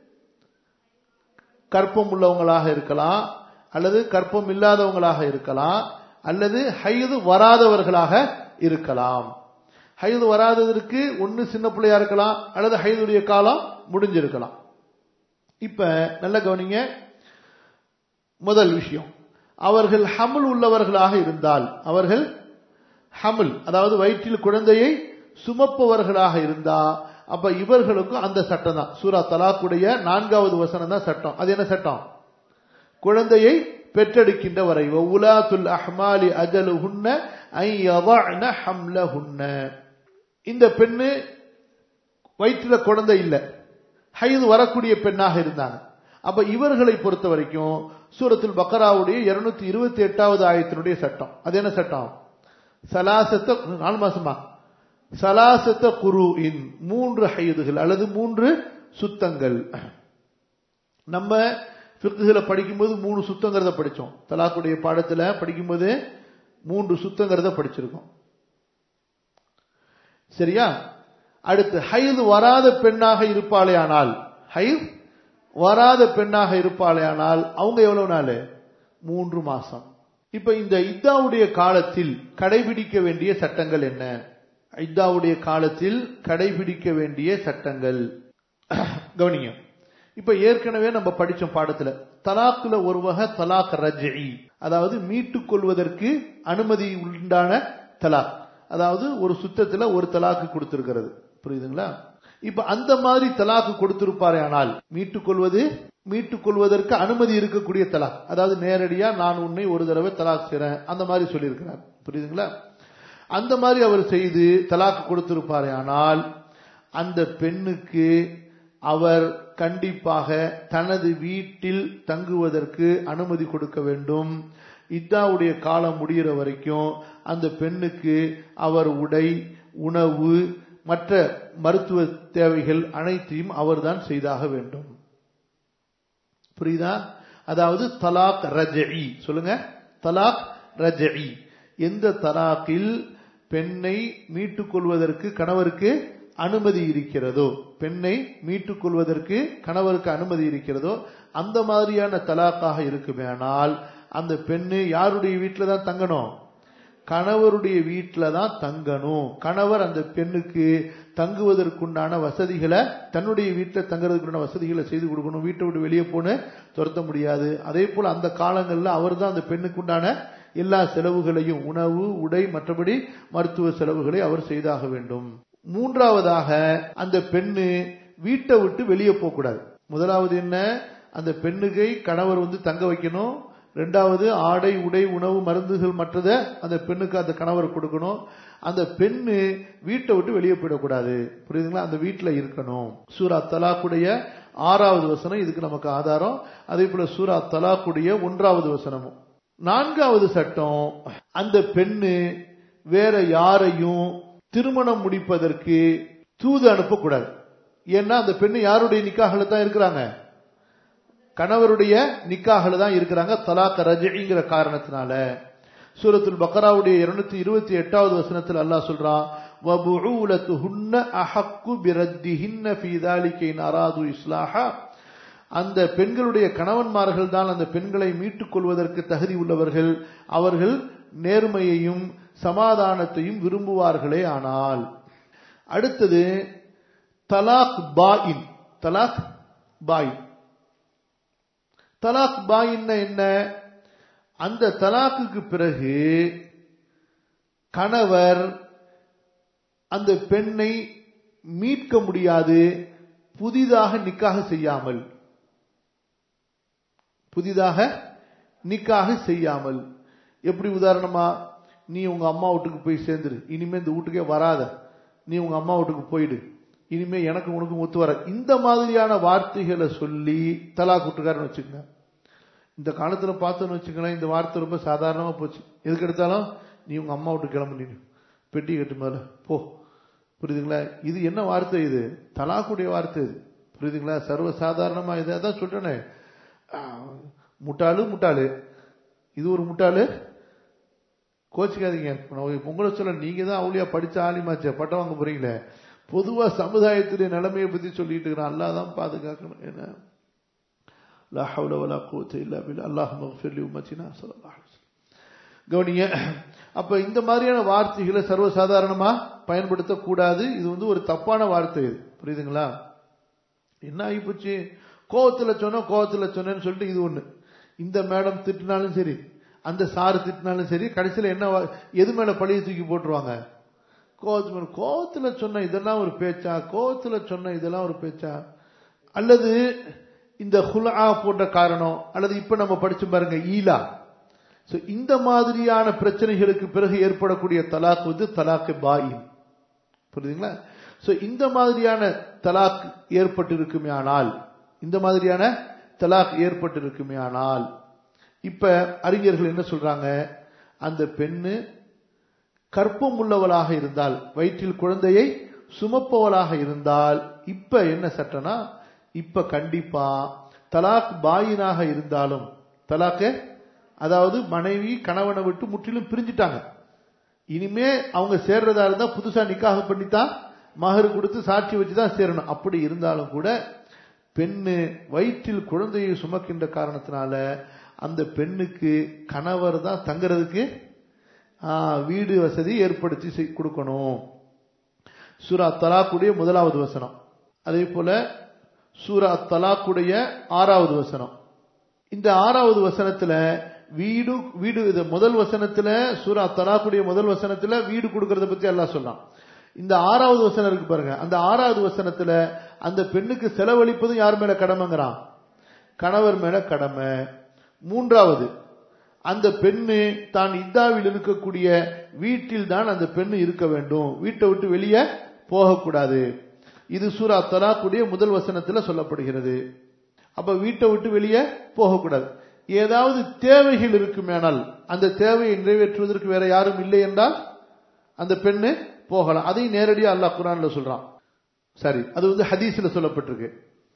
[SPEAKER 1] கற்பம் உள்ளவங்களாக இருக்கலாம், அல்லது கற்பம் இல்லாதவங்களாக இருக்கலாம், அல்லது ஹைது வராதவர்களாக இருக்கலாம். ஹைது வராததற்கு ஒன்னு சின்ன பிள்ளையா இருக்கலாம், அல்லது ஹைதுடைய காலம் முடிஞ்சிருக்கலாம். இப்ப நல்ல கவனிங்க. முதல் விஷயம், அவர்கள் ஹமுல் உள்ளவர்களாக இருந்தால், அவர்கள் ஹமுல் அதாவது வயிற்றில் குழந்தையை சுமப்பவர்களாக இருந்தா அப்ப இவர்களுக்கும் அந்த சட்டம் தான். சூரா தலாக்குடைய நான்காவது வசனம் தான் சட்டம். அது என்ன சட்டம்? குழந்தையை பெற்றெடுக்கின்ற வரை. வஉலாத்துல் அஹ்மாலி அஜலுஹுன்ன அன் யதஅன ஹம்லஹுன்ன. இந்த பெண்ணு வயிற்றில குழந்தை இல்ல, ஹைது வரக்கூடிய பெண்ணாக இருந்தாங்க. அப்ப இவர்களை பொறுத்த வரைக்கும் சூரத்துல் பக்கராவுடைய இருநூத்தி இருபத்தி எட்டாவது ஆயத்தினுடைய சட்டம். அது என்ன சட்டம்? சலாசத்த நாலு மாசமா சலாசத்த குருஇன், மூன்று ஹைதுகள் அல்லது மூன்று சுத்தங்கள். நம்ம ஃபிக்ஹ்ல படிக்கும்போது மூணு சுத்தங்கிறத படிச்சோம். தலாக்குடைய பாடத்துல படிக்கும்போது மூன்று சுத்தங்கிறத படிச்சிருக்கோம். சரியா? அடுத்து ஹைது வராத பெண்ணாக இருப்பாளே ஆனால், ஹைது வராத பெண்ணாக இருப்பாளே ஆனால் அவங்க எவ்வளவு நாள்? மூன்று மாசம். இப்ப இந்த இத்தாவுடைய காலத்தில் கடைபிடிக்க வேண்டிய சட்டங்கள் என்ன? இத்தாவுடைய காலத்தில் கடைபிடிக்க வேண்டிய சட்டங்கள் கவனிங்க. இப்ப ஏற்கனவே நம்ம படிச்சோம் பாடத்துல, தலாக்குல ஒரு வகை தலாக் ரஜ்இ, அதாவது மீட்டுக் கொள்வதற்கு அனுமதி உண்டான தலாக், அதாவது ஒரு சுத்தத்துல ஒரு தலாக்கு கொடுத்திருக்கிறது. புரியுதுங்களா? இப்ப அந்த மாதிரி தலாக்கு கொடுத்திருப்பாரே ஆனால் மீட்டுக் கொள்வது மீட்டுக் கொள்வதற்கு அனுமதி இருக்கக்கூடிய தலாக், அதாவது நேரடியா நான் உன்னை ஒரு தடவை தலாக் செய்றேன் அந்த மாதிரி சொல்லியிருக்கிறார். புரியுதுங்களா? அந்த மாதிரி அவர் செய்து தலாக்கு கொடுத்திருப்பாரே ஆனால் அந்த பெண்ணுக்கு அவர் கண்டிப்பாக தனது வீட்டில் தங்குவதற்கு அனுமதி கொடுக்க வேண்டும். இத்தாவுடைய காலம் முடிகிற வரைக்கும் அந்த பெண்ணுக்கு அவர் உடை, உணவு, மற்ற மருத்துவ தேவைகள் அனைத்தையும் அவர்தான் செய்தாக வேண்டும். புரியுதா? அதாவது தலாக் ரஜ்இ. சொல்லுங்க, தலாக் ரஜ்இ. எந்த தலாக்கில் பெண்ணை மீட்டுக் கொள்வதற்கு கணவருக்கு அனுமதி இருக்கிறதோ, பெண்ணை மீட்டுக் கொள்வதற்கு கணவருக்கு அனுமதி இருக்கிறதோ அந்த மாதிரியான தலாக்காக இருக்குமேனால் அந்த பெண்ணு யாருடைய வீட்டில தான் தங்கணும்? கணவருடைய வீட்டில தான் தங்கணும். கணவர் அந்த பெண்ணுக்கு தங்குவதற்குண்டான வசதிகளை, தன்னுடைய வீட்டில் தங்குறதுக்குண்டான வசதிகளை செய்து கொடுக்கணும். வீட்டை விட்டு வெளியே போன துரத்த முடியாது. அதே போல அந்த காலங்களில் அவர் தான் அந்த பெண்ணுக்குண்டான எல்லா செலவுகளையும், உணவு, உடை, மற்றபடி மருத்துவ செலவுகளை அவர் செய்தாக வேண்டும். மூன்றாவதாக, அந்த பெண்ணு வீட்டை விட்டு வெளியே போக கூடாது. முதலாவது என்ன, அந்த பெண்ணுகை கணவர் வந்து தங்க வைக்கணும். ரெண்டாவது, ஆடை, உடை, உணவு, மருந்துகள் மற்றதை அந்த பெண்ணுக்கு அந்த கணவர் கொடுக்கணும். அந்த பெண்ணு வீட்டை விட்டு வெளியே போயிடக்கூடாது. புரியுதுங்களா? அந்த வீட்டில் இருக்கணும். சூரா தலாக்குடைய ஆறாவது வசனம் இதுக்கு நமக்கு ஆதாரம். அதே போல சூரா தலாக்குடைய ஒன்றாவது வசனமும். நான்காவது சட்டம், அந்த பெண்ணு வேற யாரையும் திருமணம் முடிப்பதற்கு தூது அனுப்பக்கூடாது. ஏன்னா அந்த பெண்ணு யாருடைய நிக்காஹ்ல தான் இருக்கிறாங்க, கணவருடைய நிக்காஹ்ல தான் இருக்கிறாங்க, தலாக் ரஜ்இங்கிற காரணத்தினால. சூரத்துல் பக்ராவுடைய இருநூத்தி இருபத்தி எட்டாவது வசனத்தில் அல்லாஹ் சொல்றான், வபுஊலத்துஹுன்ன அஹக்கு பிரத்திஹின்ன ஃபீ ذلك இன் அராது இஸ்லாஹா. அந்த பெண்களுடைய கணவன்மார்கள் தான் அந்த பெண்களை மீட்டுக் கொள்வதற்கு தகுதி உள்ளவர்கள், அவர்கள் நேர்மையையும் சமாதானத்தையும் விரும்புவார்களே ஆனால். அடுத்தது தலாக் பாயின். தலாக் பாயின் தலாக் பாயின் என்ன? அந்த தலாக்குக்கு பிறகு கணவர் அந்த பெண்ணை மீட்க முடியாது, புதிதாக நிக்காக செய்யாமல். புதிதாக நிக்காக செய்யாமல் எப்படி? உதாரணமா, நீ உங்க அம்மா வீட்டுக்கு போய் சேர்ந்துரு, இனிமே இந்த வீட்டுக்கே வராத, நீ உங்க அம்மா வீட்டுக்கு போயிடு, இனிமே எனக்கு உனக்கு ஒத்து வர, இந்த மாதிரியான வார்த்தைகளை சொல்லி தலாக் விட்டுக்காரன்னு வச்சுக்கோங்க. இந்த காலத்துல பார்த்தோன்னு வச்சுக்கலாம், இந்த வார்த்தை ரொம்ப சாதாரணமா போச்சு. எதுக்கு எடுத்தாலும் நீ உங்க அம்மா விட்டு கிளம்பு, பெட்டி கட்டு மேல போ. புரியுதுங்களா? இது என்ன வார்த்தை? இது தலாக்குடைய வார்த்தை. இது புரியுதுங்களா? சர்வ சாதாரணமா இதை தான் சொல்றேனே, முட்டாளு முட்டாளு, இது ஒரு முட்டாளு, கோச்சிக்காதீங்க. உங்களை சொல்ல, நீங்க தான் அவளியா படிச்ச ஆலிமாச்ச பட்டம் வாங்க போறீங்களே. பொதுவா சமுதாயத்துடைய நிலைமையை பத்தி சொல்லிட்டு இருக்கிறான். அல்லாஹ் தான் பாதுகாக்கணும். என்ன லா ஹவ்ல வலா குவத்த இல்லா பில்லாஹ் அல்லாஹும்ம ஃபிர் லி உம்மத்தினா ஸல்லல்லாஹு அலைஹி வஸல்லம். கவனிங்க, அப்ப இந்த மாதிரியான வார்த்தைகளை சர்வசாதாரணமா பயன்படுத்தக்கூடாது. இது வந்து ஒரு தப்பான வார்த்தை. இது புரியுதுங்களா? என்ன ஆகிப்போச்சு, கோவத்துல சொன்ன கோவத்துல சொன்னேன்னு சொல்லிட்டு இது ஒண்ணு. இந்த மேடம் திட்டினாலும் சரி, அந்த சாரு திட்டினாலும் சரி, கடைசியில என்ன, எது மேல பழிய தூக்கி போட்டுருவாங்க? கோவத்து கோவத்துல சொன்ன இதெல்லாம் ஒரு பேச்சா, கோவத்துல சொன்ன இதெல்லாம் ஒரு பேச்சா? அல்லது இந்த ஹுலா போன்ற காரணம், அல்லது இப்ப நம்ம படிச்சு பாருங்க ஈலா. இந்த மாதிரியான பிரச்சனைகளுக்கு பிறகு ஏற்படக்கூடிய தலாக் வந்து தலாக்கு பாயின். புரியுதுங்களா? சோ இந்த மாதிரியான தலாக் ஏற்பட்டிருக்குமே ஆனால், இந்த மாதிரியான தலாக் ஏற்பட்டிருக்குமே ஆனால், இப்ப அறிஞர்கள் என்ன சொல்றாங்க, அந்த பெண்ணு கற்பம் உள்ளவளாக இருந்தால், வயிற்றில் குழந்தையை சுமப்பவளாக இருந்தால், இப்ப என்ன சட்டனா, இப்ப கண்டிப்பா தலாக் பாயினாக இருந்தாலும், தலாக்கு அதாவது மனைவி கணவனை விட்டு முற்றிலும் பிரிஞ்சிட்டாங்க, இனிமே அவங்க சேர்றதா இருந்தா புதுசா நிக்காக பண்ணித்தான் மகர் கொடுத்து சாட்சி வச்சுதான் சேரணும். அப்படி இருந்தாலும் கூட பெண்ணு வயிற்றில் குழந்தையை சுமக்கின்ற காரணத்தினால அந்த பெண்ணுக்கு கணவர் தான் தங்கிறதுக்கு வீடு வசதி ஏற்படுத்தி கொடுக்கணும். சூரா தலாக்குடைய முதலாவது வசனம். அதே போல சூரா தலாக்குடைய ஆறாவது வசனம். இந்த ஆறாவது வசனத்துல வீடு வீடு முதல் வசனத்துல, சூரா தலாக்குடைய முதல் வசனத்துல வீடு கொடுக்கறத பத்தி அல்லாஹ் சொல்றான். இந்த ஆறாவது வசனம் இருக்கு பாருங்க, அந்த ஆறாவது வசனத்துல அந்த பெண்ணுக்கு செலவழிப்பதும் யார் மேல கடமைங்கிறான்? கணவர் மேல கடமை. மூன்றாவது, அந்த பெண்ணு தான் இத்தாவில் இருக்கக்கூடிய வீட்டில் தான் அந்த பெண்ணு இருக்க வேண்டும், வீட்டை விட்டு வெளியே போகக்கூடாது. இது சூரா தலாக்குடைய முதல் வசனத்துல சொல்லப்படுகிறது. அப்ப வீட்டை விட்டு வெளியே போகக்கூடாது. ஏதாவது தேவைகள் இருக்குமேனால், அந்த தேவையை நிறைவேற்றுவதற்கு வேற யாரும் இல்லை என்றால் அந்த பெண்ணு போகலாம். அதை நேரடியா அல்லாஹ் குர்ஆன்ல சொல்றான். சரி, அது வந்து ஹதீஸ்ல சொல்லப்பட்டிருக்கு.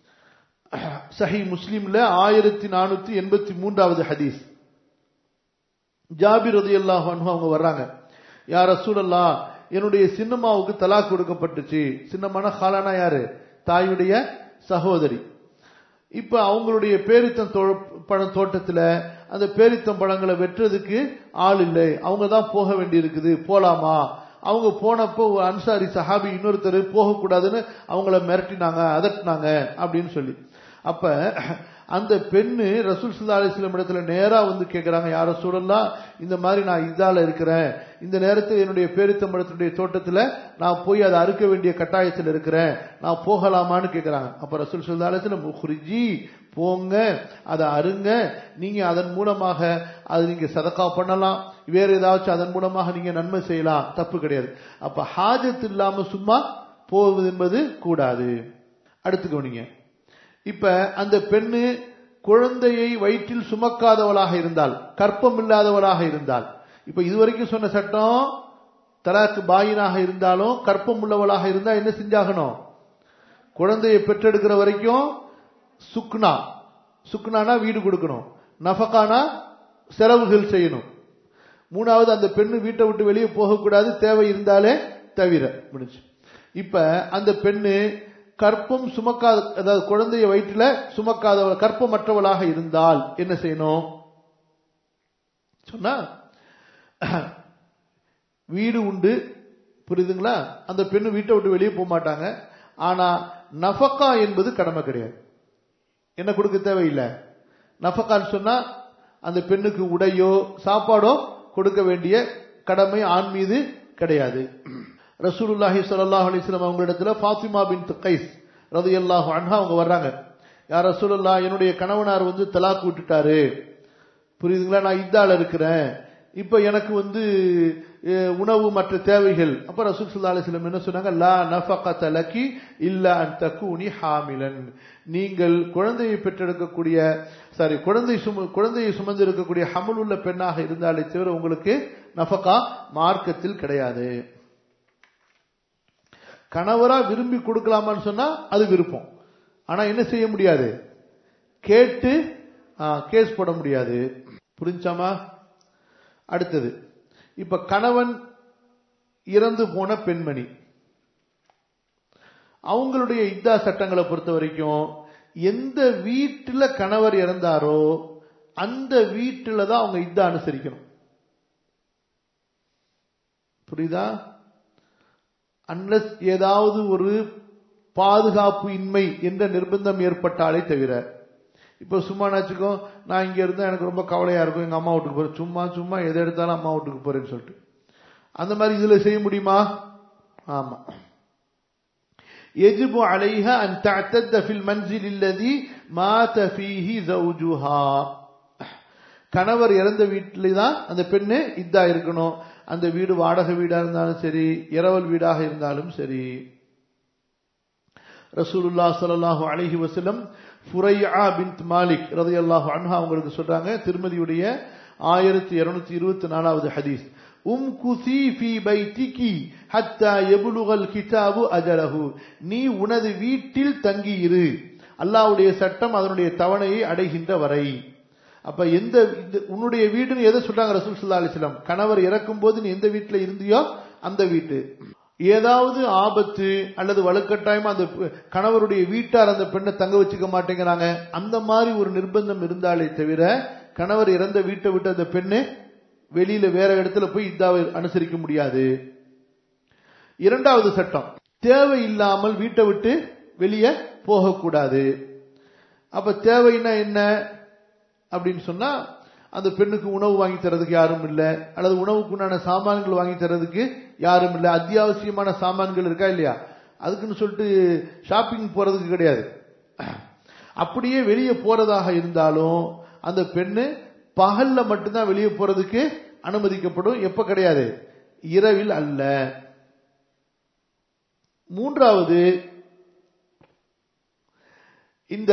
[SPEAKER 1] சஹீஹ் முஸ்லிம்ல ஆயிரத்தி நானூத்தி எண்பத்தி மூன்றாவது ஹதீஸ். ஜாபிர் ரலியல்லாஹு அன்ஹு அவங்க வர்றாங்க, யா ரசூலல்லாஹ், என்னுடைய சின்னம்மாவுக்கு தலாக் கொடுக்கப்பட்டுச்சு. சின்னம்மான ஹாலானா யாரு? தாயுடைய சகோதரி. இப்ப அவங்களுடைய பேரித்தம் பழ தோட்டத்துல அந்த பேரித்தம் பழங்களை வெட்டுறதுக்கு ஆள் இல்லை, அவங்க தான் போக வேண்டி இருக்குது, போலாமா? அவங்க போனப்போ அன்சாரி சஹாபி இன்னொருத்தர் போகக்கூடாதுன்னு அவங்கள மிரட்டினாங்க, அதட்டினாங்க அப்படின்னு சொல்லி. அப்ப அந்த பெண்ணு ரசூல் ஸல்லல்லாஹு அலைஹி வஸல்லம் இடத்துல நேரா வந்து கேட்கிறாங்க, யா ரசூலல்லாஹ், இந்த மாதிரி நான் இதால இருக்கிறேன், இந்த நேரத்தில் என்னுடைய பேரித்தம்பழத்துடைய தோட்டத்துல நான் போய் அதை அறுக்க வேண்டிய கட்டாயத்தில் இருக்கிறேன், நான் போகலாமான்னு கேட்கிறாங்க. அப்ப ரசூல் ஸல்லல்லாஹு அலைஹி வஸல்லம் முஹ்ரிஜி, போங்க, அதை அருங்க, நீங்க அதன் மூலமாக அது நீங்க சதக்கா பண்ணலாம், வேற ஏதாச்சும் அதன் மூலமாக நீங்க நன்மை செய்யலாம், தப்பு கிடையாது. அப்ப ஹாஜத் இல்லாம சும்மா போவது என்பது கூடாது. அடுத்து கவனிங்க. இப்ப அந்த பெண்ணு குழந்தையை வயிற்றில் சுமக்காதவளாக இருந்தால், கற்பம் இல்லாதவளாக இருந்தால், இப்ப இதுவரைக்கும் சொன்ன சட்டம் தலாக்கு பாயினாக இருந்தாலும் கற்பம் உள்ளவளாக இருந்தா என்ன செஞ்சாகணும்? குழந்தையை பெற்றெடுக்கிற வரைக்கும் சுக்னா, சுக்னானா வீடு கொடுக்கணும், நஃபகானா செலவுகள் செய்யணும். மூணாவது அந்த பெண்ணு வீட்டை விட்டு வெளியே போகக்கூடாது, தேவை இருந்தாலே தவிர முடிஞ்சு. இப்ப அந்த பெண்ணு கற்பம் சுமக்காத, அதாவது குழந்தைய வயிற்றுல சுமக்காதவள், கற்பமற்றவளாக இருந்தால் என்ன செய்யணும் சொன்னா, வீடு உண்டு, புரியுதுங்களா? அந்த பெண்ணு வீட்டை விட்டு வெளியே போக மாட்டாங்க. ஆனா நஃபகா என்பது கடமை கிடையாது. என்ன கொடுக்க தேவையில்லை. நஃபகான்னு சொன்னா அந்த பெண்ணுக்கு உடையோ சாப்பாடோ கொடுக்க வேண்டிய கடமை ஆண் மீது கிடையாது. ரசூலுல்லாஹி ஸல்லல்லாஹு அலைஹி வஸல்லம் அவங்க இடத்துல ஃபாத்திமா பின்த் கைஸ் ரலியல்லாஹு அன்ஹா அவங்க வர்றாங்க. யா ரசூலுல்லாஹ், என்னுடைய கணவனார் வந்து தலாக் விட்டுட்டாரு, புரியுதுங்களா, நான் இத்தால இருக்கிறேன், இப்ப எனக்கு வந்து உணவு மற்ற தேவைகள். அப்ப ரசூல் ஸல்லல்லாஹு அலைஹி வஸல்லம் என்ன சொன்னாங்க? லா நஃபகத லகி இல்லா அன் தகூனி ஹாமிலன், நீங்கள் குழந்தையை பெற்றெடுக்கக்கூடிய, சாரி குழந்தை சும குழந்தையை சுமந்து இருக்கக்கூடிய ஹமல் உள்ள பெண்ணாக இருந்தாலே தவிர உங்களுக்கு நஃபகா மார்க்கத்தில் கிடையாது. கணவரா விரும்பி கொடுக்கலாமான்னு சொன்னா அது விருப்பம். ஆனா என்ன செய்ய முடியாது? கேட்டு கேஸ் போட முடியாது. புரிஞ்சாமா? அடுத்தது, இப்ப கணவன் இறந்து போன பெண்மணி, அவங்களுடைய இத்தா சட்டங்களை பொறுத்த வரைக்கும் எந்த வீட்டுல கணவர் இறந்தாரோ அந்த வீட்டுல தான் அவங்க இத்தா அனுசரிக்கணும். புரியுதா? அன்லஸ் ஏதாவது ஒரு பாதுகாப்பு இன்மை என்ற நிர்பந்தம் ஏற்பட்டாலே தவிர. இப்ப சும்மா நினைச்சுக்கோ, நான் இங்க இருந்தா எனக்கு ரொம்ப கவலையா இருக்கும், எங்க அம்மா வீட்டுக்கு போறேன், சும்மா சும்மா எதை எடுத்தாலும் அம்மா வீட்டுக்கு போறேன்னு சொல்லிட்டு அந்த மாதிரி இதுல செய்ய முடியுமா? ஆமா. يجب عليها أن تعتد في المنزل الذي مات فيه زوجها. கணவர் இறந்த வீட்டிலே தான் அந்த பெண்ணு இத்தா இருக்கணும். அந்த வீடு வாடகை வீடா இருந்தாலும் சரி, இரவல் வீடாக இருந்தாலும் சரி. ரசூலுல்லாஹ் ஸல்லல்லாஹு அலைஹி வஸல்லம் ஃபுரையா பின்த் மாலிக் ரலியல்லாஹு அன்ஹா அவங்களுக்கு சொல்றாங்க, திருமதியுடைய ஆயிரத்தி இருநூத்தி இருபத்தி நாலாவது ஹதீஸ், உம் குசி ஃபீ பைத்திகி ஹத்தா யபுலுகல் கிதாபு அஜலஹு, நீ உனது வீட்டில் தங்கி இரு, அல்லாஹ்வுடைய சட்டம் அதனுடைய தவணையை அடைகின்ற வரை. அப்ப எந்த உன்னுடைய வீடுன்னு எதை சொல்றாங்க ரசூல் ஸல்லல்லாஹு அலைஹி வஸல்லம்? கணவர் இறக்கும் போது நீ எந்த வீட்டுல இருந்தியோ அந்த வீட்டு. ஏதாவது ஆபத்து அல்லது வலுக்கட்டாயமா அந்த கணவருடைய வீட்டார் அந்த பெண்ணை தங்க வச்சுக்க மாட்டேங்கிறாங்க, அந்த மாதிரி ஒரு நிர்பந்தம் இருந்தாலே தவிர கணவர் இறந்த வீட்டை விட்டு அந்த பெண்ணு வெளியில வேற இடத்துல போய் இதாவை அனுசரிக்க முடியாது. இரண்டாவது சட்டம், தேவையில்லாமல் வீட்டை விட்டு வெளியே போகக்கூடாது. அப்ப தேவைன்னா என்ன அப்படின்னு சொன்னா, அந்த பெண்ணுக்கு உணவு வாங்கி தரதுக்கு யாரும் இல்லை, அல்லது உணவுக்குண்டான சாமான்கள் வாங்கி தரதுக்கு யாரும் இல்லை. அத்தியாவசியமான சாமான்கள் இருக்கா இல்லையா, அதுக்குன்னு சொல்லிட்டு ஷாப்பிங் போறதுக்கு கிடையாது. அப்படியே வெளியே போறதாக இருந்தாலும் அந்த பெண்ணு பகல்ல மட்டும்தான் வெளியே போறதுக்கு அனுமதிக்கப்படும். எப்ப கிடையாது? இரவில் அல்ல. மூன்றாவது, இந்த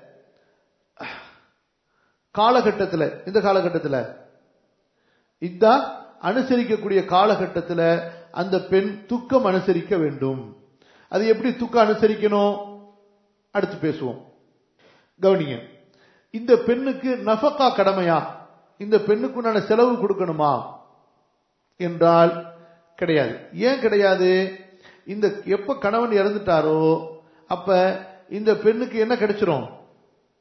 [SPEAKER 1] காலகட்டத்தில், இந்த காலகட்டத்தில் இதா அனுசரிக்கக்கூடிய காலகட்டத்தில் அந்த பெண் துக்கம் அனுசரிக்க வேண்டும். அது எப்படி துக்கம் அனுசரிக்கணும் அடுத்து பேசுவோம். கவனிங்க, இந்த பெண்ணுக்கு நஃபகா கடமையா, இந்த பெண்ணுக்கு நான் செலவு கொடுக்கணுமா என்றால் கிடையாது. ஏன் கிடையாது? இந்த எப்ப கணவன் இறந்துட்டாரோ அப்ப இந்த பெண்ணுக்கு என்ன கிடைச்சிரும்?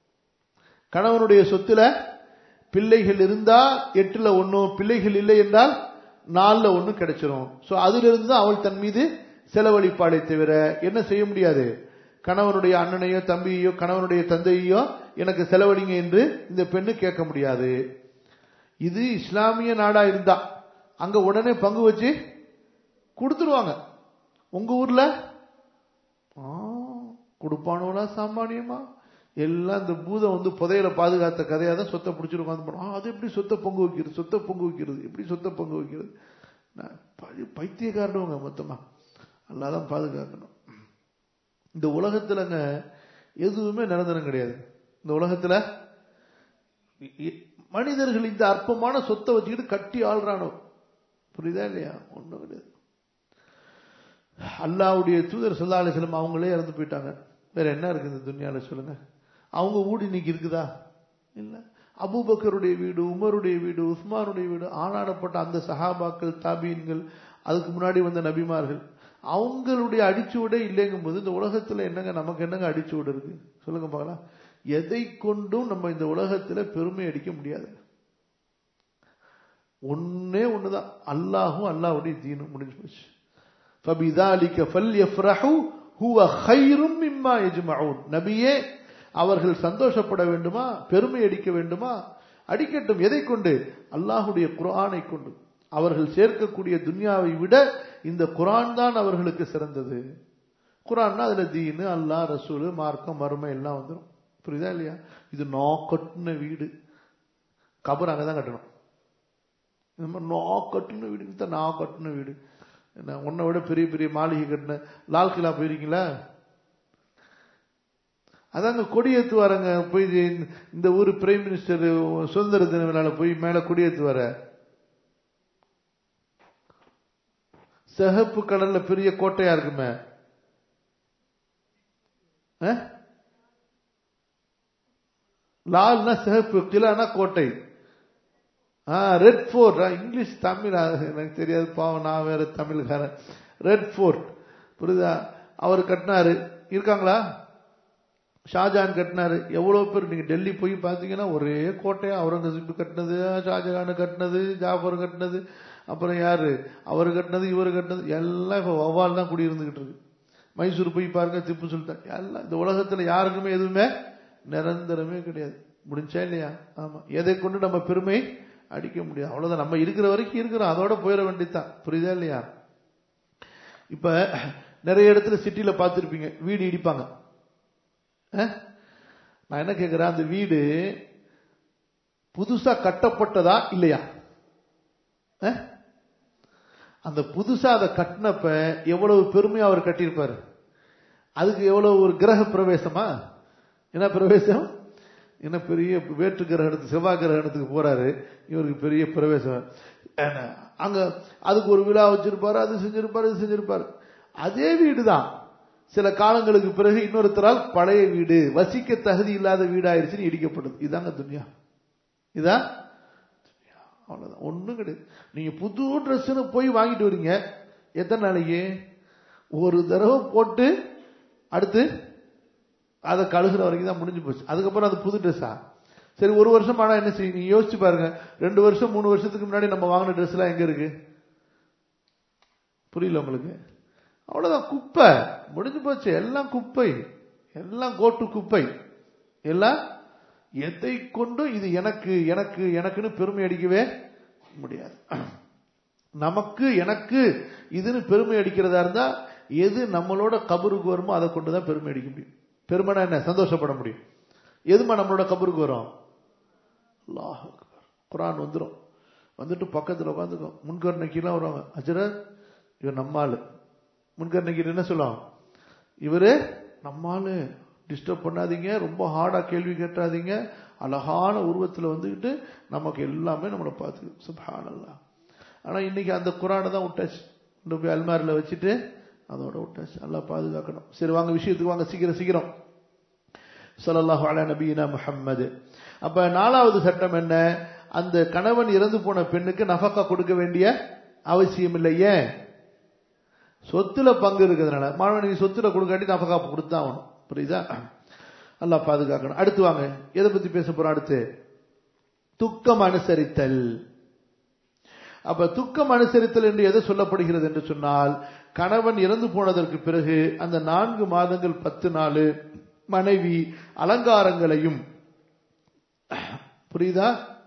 [SPEAKER 1] கணவனுடைய சொத்துல பிள்ளைகள் இருந்தா எட்டுல ஒன்னும், பிள்ளைகள் இல்லை என்றால் நாலுல ஒன்னும் கிடைச்சிரும். சோ அதுல இருந்து அவள் தன் மீது செலவழிப்பாளை தவிர என்ன செய்ய முடியாது. கணவனுடைய அண்ணனையோ தம்பியோ கணவனுடைய தந்தையோ எனக்கு செலவழிங்க என்று இந்த பெண்ணு கேட்க முடியாது. இது இஸ்லாமிய நாடா இருந்தா அங்க உடனே பங்கு வச்சு கொடுத்துருவாங்க. உங்க ஊர்ல கொடுப்பானோலா சாமானியமா எல்லாம் இந்த பூதம் வந்து புதையில பாதுகாத்த கதையா தான் சொத்தை பிடிச்சிருக்கோம். அது எப்படி சொத்தை பொங்கு வைக்கிறது, சொத்தை பொங்கு வைக்கிறது, எப்படி சொத்தை பொங்கு வைக்கிறது? பைத்தியக்காரடுவங்க மொத்தமா. அல்லாதான் பாதுகாக்கணும். இந்த உலகத்துலங்க எதுவுமே நிரந்தரம் கிடையாது. இந்த உலகத்துல மனிதர்கள் இந்த அற்பமான சொத்தை வச்சுக்கிட்டு கட்டி ஆள்றானோ, புரியுதா இல்லையா? ஒண்ணும் கிடையாது. அல்லாஹ்வுடைய தூதர் ஸல்லல்லாஹு அலைஹி வஸல்லம் அவங்களே இறந்து போயிட்டாங்க. வேற என்ன இருக்கு இந்த துன்யால சொல்லுங்க? அவங்க வீடு இன்னைக்கு இருக்குதா? இல்ல. அபூபக்கருடைய வீடு, உமருடைய வீடு, உஸ்மானுடைய வீடு, ஆனாடப்பட்ட அந்த சஹாபாக்கள், தாபீன்கள், அதுக்கு முன்னாடி வந்த நபிமார்கள், அவங்களுடைய அடிச்சுவடே இல்லைங்கும் போது இந்த உலகத்துல என்னங்க நமக்கு என்னங்க அடிச்சுவடு இருக்கு சொல்லுங்க பார்க்கலாம். எதை கொண்டும் நம்ம இந்த உலகத்துல பெருமை அடிக்க முடியாது. ஒன்னே ஒண்ணுதான், அல்லாஹும் அல்லாஹ்வுடைய தீனும், முடிஞ்சு போச்சு. فَبِذَلِكَ فَلْيَفْرَحُوا هُوَ خَيْرٌ مِمَّا يَجْمَعُونَ. நபியே அவர்கள் சந்தோஷப்பட வேண்டுமா, பெருமை அடிக்க வேண்டுமா? அடிக்கட்டும். எதை கொண்டு? அல்லாஹ்வுடைய குர்ஆனை கொண்டு. அவர்கள் சேர்க்கக்கூடிய துன்யாவை விட இந்த குர்ஆன் தான் அவர்களுக்கு சிறந்தது. குர்ஆன்னா அதுல தீனு, அல்லாஹ், ரசூல், மார்க்கம், மறுமை எல்லாம் வந்துடும். புரியுதா இல்லையா? இது நா கட்டின வீடு, கபர் அங்கதான் கட்டணும். நா கட்டின வீடு, நா கட்டின வீடு என்ன, உன்னை விட பெரிய பெரிய மாளிகை கட்டின லால் கிலா போயிருக்கீங்களா? அதாங்க கொடியேத்து வரங்க. போய் இந்த ஊர் பிரைம் மினிஸ்டர் சுதந்திர தின விழால போய் மேல கொடியேத்து வர, சிகப்பு கடல்ல பெரிய கோட்டையா இருக்குமே, லால்னா சிகப்பு, கிலானா கோட்டை. ரெட் ஃபோர்ட், இங்கிலீஷ் தமிழ் எனக்கு தெரியாது பாவம், நான் வேற தமிழ்காரன். ரெட் ஃபோர்ட் புரியுதா? அவர் கட்டினாரு. இருக்காங்களா? ஷாஜகான் கட்டினாரு. எவ்வளவு பேர் நீங்க டெல்லி போய் பாத்தீங்கன்னா ஒரே கோட்டையா, அவுரங்கசீப் கட்டினது, ஷாஜகான் கட்டினது, ஜாஃபர் கட்டினது, அப்புறம் யாரு அவர் கட்டினது, இவர் கட்டினது, எல்லாம் இப்ப வவ்வால் தான் குடியிருந்துகிட்டு இருக்கு. மைசூர் போய் பாருங்க, திப்பு சுல்தான், எல்லாம். இந்த உலகத்துல யாருக்குமே எதுவுமே நிரந்தரமே கிடையாது. முடிஞ்சா இல்லையா? ஆமா. எதை கொண்டு நம்ம பெருமை அடிக்க முடியாது. அவ்வளவுதான். நம்ம இருக்கிற வரைக்கும் இருக்கிறோம், அதோட போயிட வேண்டியதுதான். புரியுதா இல்லையா? இப்ப நிறைய இடத்துல சிட்டில பார்த்திருப்பீங்க, வீடு இடிப்பாங்க. நான் என்ன கேட்கிறேன், அந்த வீடு புதுசா கட்டப்பட்டதா இல்லையா? அந்த புதுசா அதை கட்டினப்ப எவ்வளவு பெருமையா அவர் கட்டியிருப்பாரு. அதுக்கு எவ்வளவு ஒரு கிரக பிரவேசமா, என்ன பிரவேசம், என்ன பெரிய வேற்று கிரகணத்துக்கு, செவ்வாய் கிரகணத்துக்கு போறாரு, இவருக்கு பெரிய பிரவேசம். அங்க அதுக்கு ஒரு விழா வச்சிருப்பாரு, அது செஞ்சிருப்பாரு, இது செஞ்சிருப்பாரு. அதே வீடுதான் சில காலங்களுக்கு பிறகு இன்னொருத்தரால் பழைய வீடு, வசிக்க தகுதி இல்லாத வீடாயிருச்சுன்னு இடிக்கப்படுது. இதாங்க துன்யா. இதான் அவ்வளவுதான், ஒண்ணும் கிடையாது. நீங்க புது ட்ரெஸ்ன்னு போய் வாங்கிட்டு வரீங்க, எத்தனை நாளைக்கு? ஒரு தடவை போட்டு அடுத்து அதை கழுகுற வரைக்கும் தான் முடிஞ்சு போச்சு. அதுக்கப்புறம் அது புது ட்ரெஸ்ஸா? சரி, ஒரு வருஷம் ஆனா என்ன செய்யும்? நீங்க யோசிச்சு பாருங்க. ரெண்டு வருஷம் மூணு வருஷத்துக்கு முன்னாடி நம்ம வாங்கின ட்ரெஸ் எல்லாம் எங்க இருக்கு? புரியல உங்களுக்கு? அவ்வளவுதான், குப்பை, முடிஞ்சு போச்சு. எல்லாம் குப்பை, எல்லாம் கோட்டு குப்பை. எல்லாம் எதை கொண்டும் இது எனக்கு எனக்கு எனக்குன்னு பெருமை அடிக்கவே முடியாது. நமக்கு எனக்கு இதுன்னு பெருமை அடிக்கிறதா இருந்தா எது நம்மளோட கபருக்கு வருமோ அதை கொண்டுதான் பெருமை அடிக்க முடியும். பெருமைனா என்ன? சந்தோஷப்பட முடியும். எதுமா நம்மளோட கபருக்கு வரும்? அல்லாஹ் அக்பர். குர்ஆன் வந்துடும், வந்துட்டு பக்கத்துல உட்காந்துக்கும். முன்கர் நக்கீலாம் வருவாங்க, அஜரத் இவர் நம்மாளு. முன்கர் நக்கீர் என்ன சொல்லுவாங்க, இவரு நம்மாளு, டிஸ்டர்ப் பண்ணாதீங்க, ரொம்ப ஹார்டா கேள்வி கேட்டாதீங்க, அழகான உருவத்துல வந்துகிட்டு நமக்கு எல்லாமே நம்மளை பார்த்து. சுப்ஹானல்லாஹ். ஆனா இன்னைக்கு அந்த குர்ஆனை தான் விட்டாச்சு, கொண்டு போய் அல்மாரில வச்சுட்டு அதோட விட்டாச்சு. அல்லாஹ் பாதுகாக்கணும். சரி வாங்க, விஷயத்துக்கு வாங்க, சீக்கிரம் சீக்கிரம். ஸல்லல்லாஹு அலா நபியினா முஹம்மது. அப்ப நாலாவது சட்டம் என்ன? அந்த கணவன் இறந்து போன பெண்ணுக்கு நஃபகா கொடுக்க வேண்டிய அவசியம் இல்லை. ஏன்? சொத்துல பங்கு இருக்கிறதுனால. மாணவன் நீ சொத்துல கொடுக்காட்டி நஃபகா கொடுத்தா ஆகணும். புரியுதா? அல்லாஹ் பாதுகாக்கணும். அடுத்து வாங்க, எதை பத்தி பேச போறோம்? அடுத்து துக்கம் அனுசரித்தல். அப்ப துக்கம் அனுசரித்தல் என்று எது சொல்லப்படுகிறது என்று சொன்னால், கணவன் இறந்து போனதற்கு பிறகு அந்த நான்கு மாதங்கள் பத்து நாள் மனைவி அலங்காரங்களையும், புரியுதா,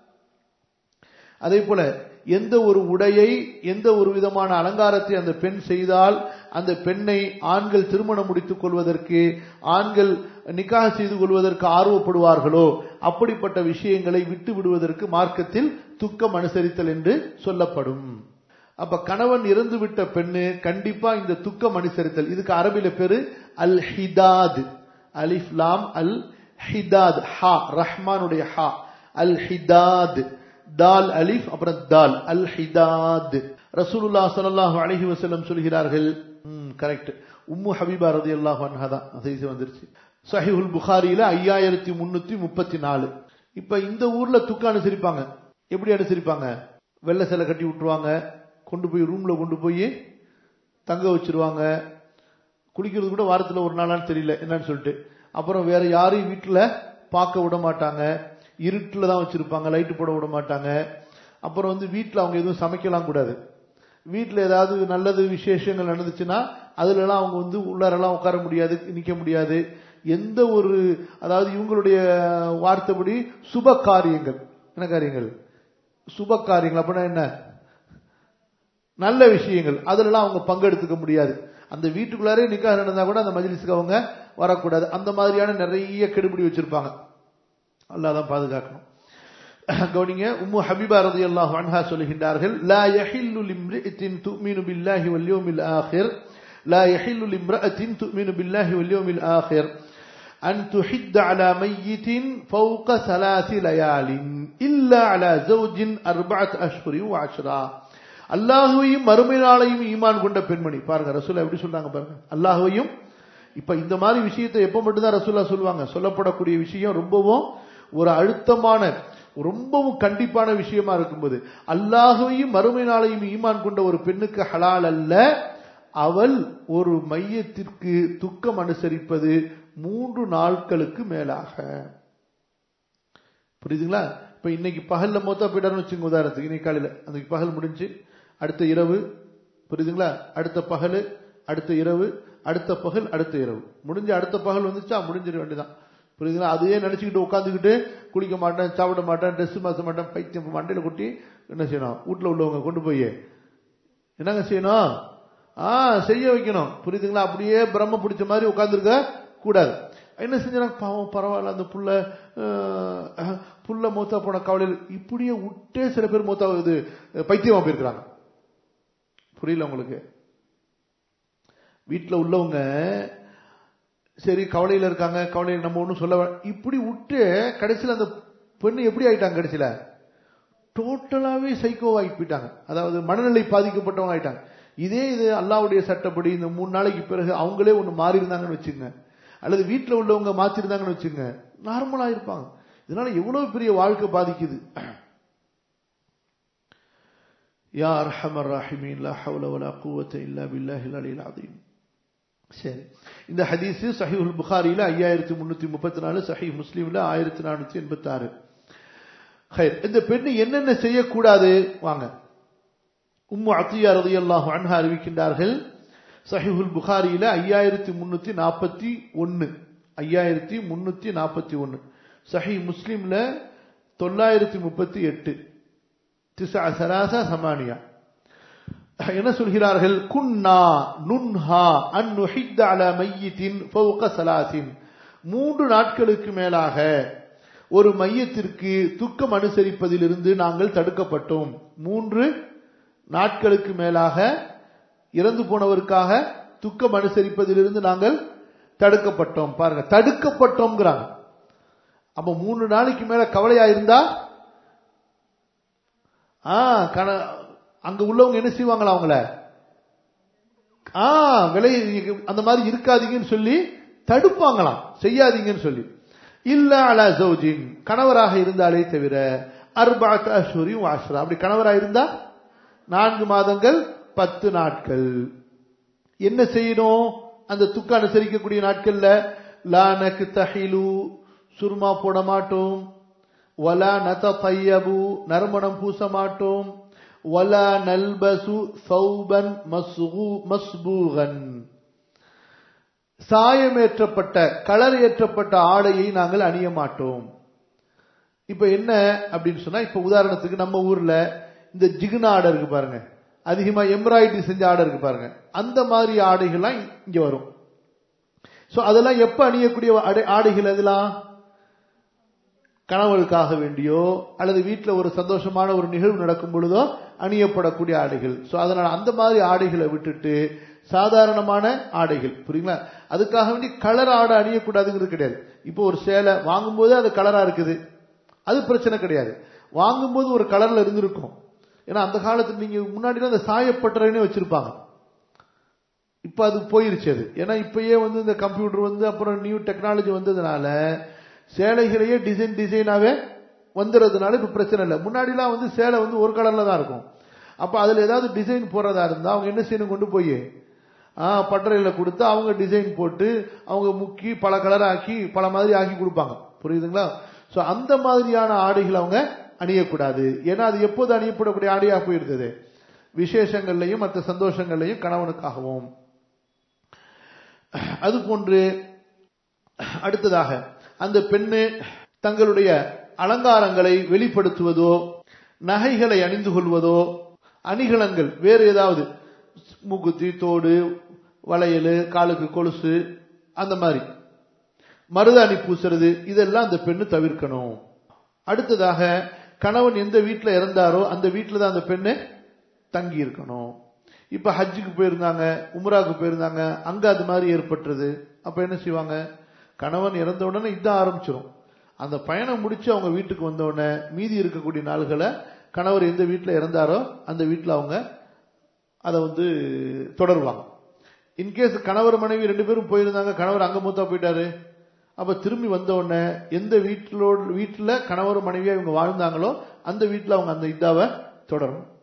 [SPEAKER 1] அதே போல எந்த ஒரு உடையை எந்த ஒரு விதமான அலங்காரத்தை அந்த பெண் செய்தால் அந்த பெண்ணை ஆண்கள் திருமணம் முடித்துக் கொள்வதற்கு, ஆண்கள் நிக்காஹ் செய்து கொள்வதற்கு ஆர்வப்படுவார்களோ அப்படிப்பட்ட விஷயங்களை விட்டு விடுவதற்கு மார்க்கத்தில் துக்கம் அனுசரித்தல் என்று சொல்லப்படும். அப்ப கணவன் இறந்து விட்ட பெண்ணு கண்டிப்பா இந்த துக்கம் அனுசரித்தல், இதுக்கு அரபில பேரு அல் ஹிதாத், அலிஃப் லாம் அல் ஹிதாத், ஹா ரஹ்மானுடைய ஹா, அல் ஹிதாத், தால் அலிஃப் அப்புறம் தால், அல் ஹிதாத். ரசூலுல்லாஹ் ஸல்லல்லாஹு அலைஹி வஸல்லம் சொல்கிறார்கள், கரெக்ட், உம்மு ஹபீபா ரலியல்லாஹு அன்ஹா தான் ஹதீஸ் வந்துருச்சு, சஹீஹுல் புகாரியில ஐயாயிரத்தி முன்னூத்தி முப்பத்தி நாலு. இப்ப இந்த ஊர்ல துக்கம் அனுசரிப்பாங்க. எப்படி அனுசரிப்பாங்க? வெள்ளை சிலை கட்டி விட்டுருவாங்க, கொண்டு போய் ரூம்ல கொண்டு போய் தங்க வச்சிருவாங்க, குளிக்கிறது கூட வாரத்துல ஒரு நாளான்னு தெரியல என்னன்னு சொல்லிட்டு, அப்புறம் வேற யாரையும் வீட்டுல பார்க்க விட மாட்டாங்க, இருட்டுல தான் வச்சிருப்பாங்க, லைட்டு போட விட மாட்டாங்க. அப்புறம் வந்து வீட்டுல அவங்க எதுவும் சமைக்கலாம் கூடாது, வீட்டுல ஏதாவது நல்லது விசேஷங்கள் நடந்துச்சுன்னா அதுல எல்லாம் அவங்க வந்து உள்ளாரெல்லாம் உட்கார முடியாது, நிக்க முடியாது. எந்த ஒரு, அதாவது இவங்களுடைய வார்த்தைப்படி சுப காரியங்கள், என்ன காரியங்கள்? சுப காரியங்கள் அப்படின்னா என்ன? நல்ல விஷயங்கள், அதுல அவங்க பங்கெடுத்துக்க முடியாது. அந்த வீட்டுக்குள்ளாரே நிக்காஹ் நடந்தா கூட அந்த மஜ்லிஸ்க்கு அவங்க வரக்கூடாது. அந்த மாதிரியான நிறைய கெடுபிடி வச்சிருப்பாங்க. அல்லாஹ் தான் பாதுகாக்கணும். கவனிங்க, உம்மு ஹபீபா ரலியல்லாஹு அன்ஹா சொல்லுகின்றார்கள், லா யஹில்லு லிம்ரஅத்தின் துமினு பில்லாஹி வல் யௌமில் ஆகிர், லா யஹில்லு லிம்ரஅத்தின் துமினு பில்லாஹி வல் யௌமில் ஆகிர் அன் துஹித்த அலா மையித்தின் ஃபௌக ஸலாசி லயாலின் இல்லா அலா ஜௌஜின் அர்பஅத் அஷ்ஹுரின் வ அஷ்ரா. அல்லாஹ்வையும் மறுமை நாளையும் ஈமான் கொண்ட பெண்மணி. பாருங்க ரசூல் எப்படி சொல்றாங்க பாருங்க, அல்லாஹ்வையும். இப்ப இந்த மாதிரி விஷயத்தை எப்ப மட்டும்தான் ரசூலுல்லாஹ் சொல்லுவாங்க? சொல்லப்படக்கூடிய விஷயம் ரொம்பவும் ஒரு அழுத்தமான, ரொம்பவும் கண்டிப்பான விஷயமா இருக்கும்போது, அல்லாஹ்வையும் மறுமை நாளையும் ஈமான் கொண்ட ஒரு பெண்ணுக்கு ஹலால் அல்ல அவள் ஒரு மையத்திற்கு துக்கம் அனுசரிப்பது மூன்று நாட்களுக்கு மேலாக. புரியுதுங்களா? இப்ப இன்னைக்கு பகல்ல மொத்தம் போயிட்டாருன்னு வச்சுங்க, உதாரணத்துக்கு இன்னைக்கு காலையில அந்த பகல் முடிஞ்சு அடுத்த இரவு, புரியுதுங்களா, அடுத்த பகல், அடுத்த இரவு, அடுத்த பகல், அடுத்த இரவு முடிஞ்சு அடுத்த பகல் வந்துச்சா முடிஞ்சிட வேண்டியதான். புரியுதுங்களா? அதையே நினைச்சுக்கிட்டு உட்காந்துக்கிட்டு குளிக்க மாட்டேன், சாப்பிட மாட்டேன், ட்ரெஸ் மாச மாட்டேன், பைத்தியம் மண்டையில கொட்டி என்ன செய்யணும்? வீட்டுல உள்ளவங்க கொண்டு போய் என்னங்க செய்யணும்? ஆஹ் செய்ய வைக்கணும். புரியுதுங்களா? அப்படியே பிரம்ம பிடிச்ச மாதிரி உட்காந்துருக்க கூடாது. என்ன செஞ்சாங்க? பாவம் பரவாயில்ல, அந்த புள்ள புள்ள மூத்தா போன கவலையில் இப்படியே விட்டே சில பேர் மூத்தா இது பைத்தியமா போயிருக்கிறாங்க. புரியல உங்களுக்கு? வீட்டுல உள்ளவங்க சரி கவலையில இருக்காங்க, கவலையில் நம்ம ஒன்றும் சொல்ல, இப்படி விட்டு கடைசியில் அந்த பெண்ணு எப்படி ஆயிட்டாங்க? கடைசியில டோட்டலாவே சைக்கோ ஆகி போயிட்டாங்க, அதாவது மனநிலை பாதிக்கப்பட்டவங்க ஆயிட்டாங்க. இதே இது அல்லாஹ்வுடைய சட்டப்படி இந்த மூணு நாளைக்கு பிறகு அவங்களே ஒண்ணு மாறி இருந்தாங்கன்னு வச்சுங்க, அல்லது வீட்டுல உள்ளவங்க மாத்திருந்தாங்கன்னு வச்சுங்க, நார்மலா இருப்பாங்க. இதனால எவ்வளவு பெரிய வாழ்க்கை பாதிக்குது. யா அர்ஹமர் ராஹிமீன் லா ஹவ்ல வலா குவத்த இல்லா பில்லாஹில் அலியில் அஸீம். சரி, இந்த ஹதீஸ் சஹீஹுல் புகாரியில ஐயாயிரத்தி முன்னூத்தி முப்பத்தி நாலு, சஹீஹ் முஸ்லிம்ல ஆயிரத்தி நானூத்தி எண்பத்தி ஆறு. இந்த பெண்ணு என்னென்ன செய்யக்கூடாது வாங்க. உம்மு அத்தியா ரலியல்லாஹு அன்ஹா அறிவிக்கின்றார்கள், சஹீஹுல் புகாரியில ஐயாயிரத்தி முன்னூத்தி நாற்பத்தி ஒன்னு, ஐயாயிரத்தி முன்னூத்தி நாற்பத்தி ஒன்னு, சஹீஹ் முஸ்லிம்ல தொள்ளாயிரத்தி முப்பத்தி எட்டு, திஸ்ஆ ஸலாஸா ஸமானியா. என்ன சொல்கிறார்கள்? குன்னா நுன்ஹா அன் நுஹித்த அலா மையித்தின் ஃபௌக ஸலாஸின், மூன்று நாட்களுக்கு மேலாக ஒரு மையத்திற்கு துக்கம் அனுசரிப்பதிலிருந்து நாங்கள் தடுக்கப்பட்டோம். மூன்று நாட்களுக்கு மேலாக இறந்து போனவருக்காக துக்கம் அனுசரிப்பதிலிருந்து நாங்கள் தடுக்கப்பட்டோம். பாருங்க, தடுக்கப்பட்டோம்ங்கிறாங்க. அப்ப மூன்று நாளைக்கு மேல கவலையா இருந்தா அங்க உள்ளவங்க என்ன செய்வாங்களா? அவங்கள ஆஹ் விலை அந்த மாதிரி இருக்காதீங்கன்னு சொல்லி தடுப்பாங்களாம், செய்யாதீங்கன்னு சொல்லி. இல்ல அலா ஜௌஜின், கணவராக இருந்தாலே தவிர, அர்பஅத் அஷ்ஹுரின் வ அஷ்ரா, அப்படி கணவராக இருந்தா நான்கு மாதங்கள் பத்து நாட்கள். என்ன செய்யணும்? அந்த துக்க அனுசரிக்கக்கூடிய நாட்கள்ல லா நக்தஹிலு சுர்மா போட மாட்டோம், வலா நததய்யபு நறுமணம் பூச மாட்டோம், வலா நல்பசு சௌபன் மஸ்பூகன் சாயமேற்றப்பட்ட கலர் ஏற்றப்பட்ட ஆடையை நாங்கள் அணிய மாட்டோம். இப்ப என்ன அப்படின்னு சொன்னா, இப்ப உதாரணத்துக்கு நம்ம ஊர்ல இந்த ஜிகுனா ஆடை இருக்கு பாருங்க, அதிகமா எம்ப்ராய்டரி செஞ்ச ஆடை இருக்கு பாருங்க, அந்த மாதிரி ஆடைகள்லாம் இங்க வரும். சோ அதெல்லாம் எப்ப அணியக்கூடிய ஆடைகள்? அதெல்லாம் கணவனுக்காக வேண்டியோ அல்லது வீட்டுல ஒரு சந்தோஷமான ஒரு நிகழ்வு நடக்கும் பொழுதோ அணியப்படக்கூடிய ஆடைகள். சோ அதனால அந்த மாதிரி ஆடைகளை விட்டுட்டு சாதாரணமான ஆடைகள், புரியுங்களா? அதுக்காக வேண்டி கலர் ஆடை அணியக்கூடாதுங்கிறது கிடையாது. இப்போ ஒரு சேலை வாங்கும் போது அது கலரா இருக்குது, அது பிரச்சனை கிடையாது. வாங்கும்போது ஒரு கலர்ல இருந்திருக்கும். ஏன்னா அந்த காலத்துல நீங்க முன்னாடி அந்த சாயப்பட்டறைன்னு வச்சிருப்பாங்க, இப்ப அது போயிருச்சு அது. ஏன்னா இப்பயே வந்து இந்த கம்ப்யூட்டர் வந்து அப்புறம் நியூ டெக்னாலஜி வந்ததுனால சேலைகளையே டிசைன் டிசைனாவே வந்துறதுனால இப்ப பிரச்சனை இல்லை. முன்னாடிலாம் வந்து சேலை வந்து ஒரு கலர்ல தான் இருக்கும். அப்ப அதுல ஏதாவது டிசைன் போறதா இருந்தா அவங்க என்ன செய்யணும், கொண்டு போய் பட்டறையில கொடுத்து அவங்க டிசைன் போட்டு அவங்க முக்கி பல கலர் ஆக்கி பல மாதிரி ஆக்கி கொடுப்பாங்க, புரியுதுங்களா? சோ அந்த மாதிரியான ஆடைகள் அவங்க அணியக்கூடாது. ஏன்னா அது எப்போது அணியப்படக்கூடிய ஆடையா போயிருந்தது, விசேஷங்கள்லையும் மற்ற சந்தோஷங்கள்லையும் கணவனுக்காகவும். அது போன்று அடுத்ததாக அந்த பெண்ணு தங்களுடைய அலங்காரங்களை வெளிப்படுத்துவதோ நகைகளை அணிந்து கொள்வதோ அணிகலன்கள் வேறு ஏதாவது மூக்குத்தி தோடு வளையல் காலுக்கு கொலுசு அந்த மாதிரி மருதாணி பூசுறது இதெல்லாம் அந்த பெண்ணு தவிர்க்கணும். அடுத்ததாக கணவன் எந்த வீட்டில் இறந்தாரோ அந்த வீட்டில் தான் அந்த பெண்ணு தங்கி இருக்கணும். இப்ப ஹஜ்ஜுக்கு போயிருந்தாங்க, உம்ராவுக்கு போயிருந்தாங்க, அங்க அது மாதிரி ஏற்பட்டுறது. அப்ப என்ன செய்வாங்க, கணவன் இறந்த உடனே இதான் ஆரம்பிச்சிடும். அந்த பயணம் முடிச்சு அவங்க வீட்டுக்கு வந்த உடனே மீதி இருக்கக்கூடிய நாள்களை கணவர் எந்த வீட்டில் இறந்தாரோ அந்த வீட்டில் அவங்க அதை வந்து தொடருவாங்க. இன்கேஸ் கணவர் மனைவி ரெண்டு பேரும் போயிருந்தாங்க, கணவர் அங்க மூத்தா போயிட்டாரு, அப்ப திரும்பி வந்த உடனே எந்த வீட்டிலோட வீட்டுல கணவர் மனைவியா இவங்க வாழ்ந்தாங்களோ அந்த வீட்டுல அவங்க அந்த இதாவை தொடரும்.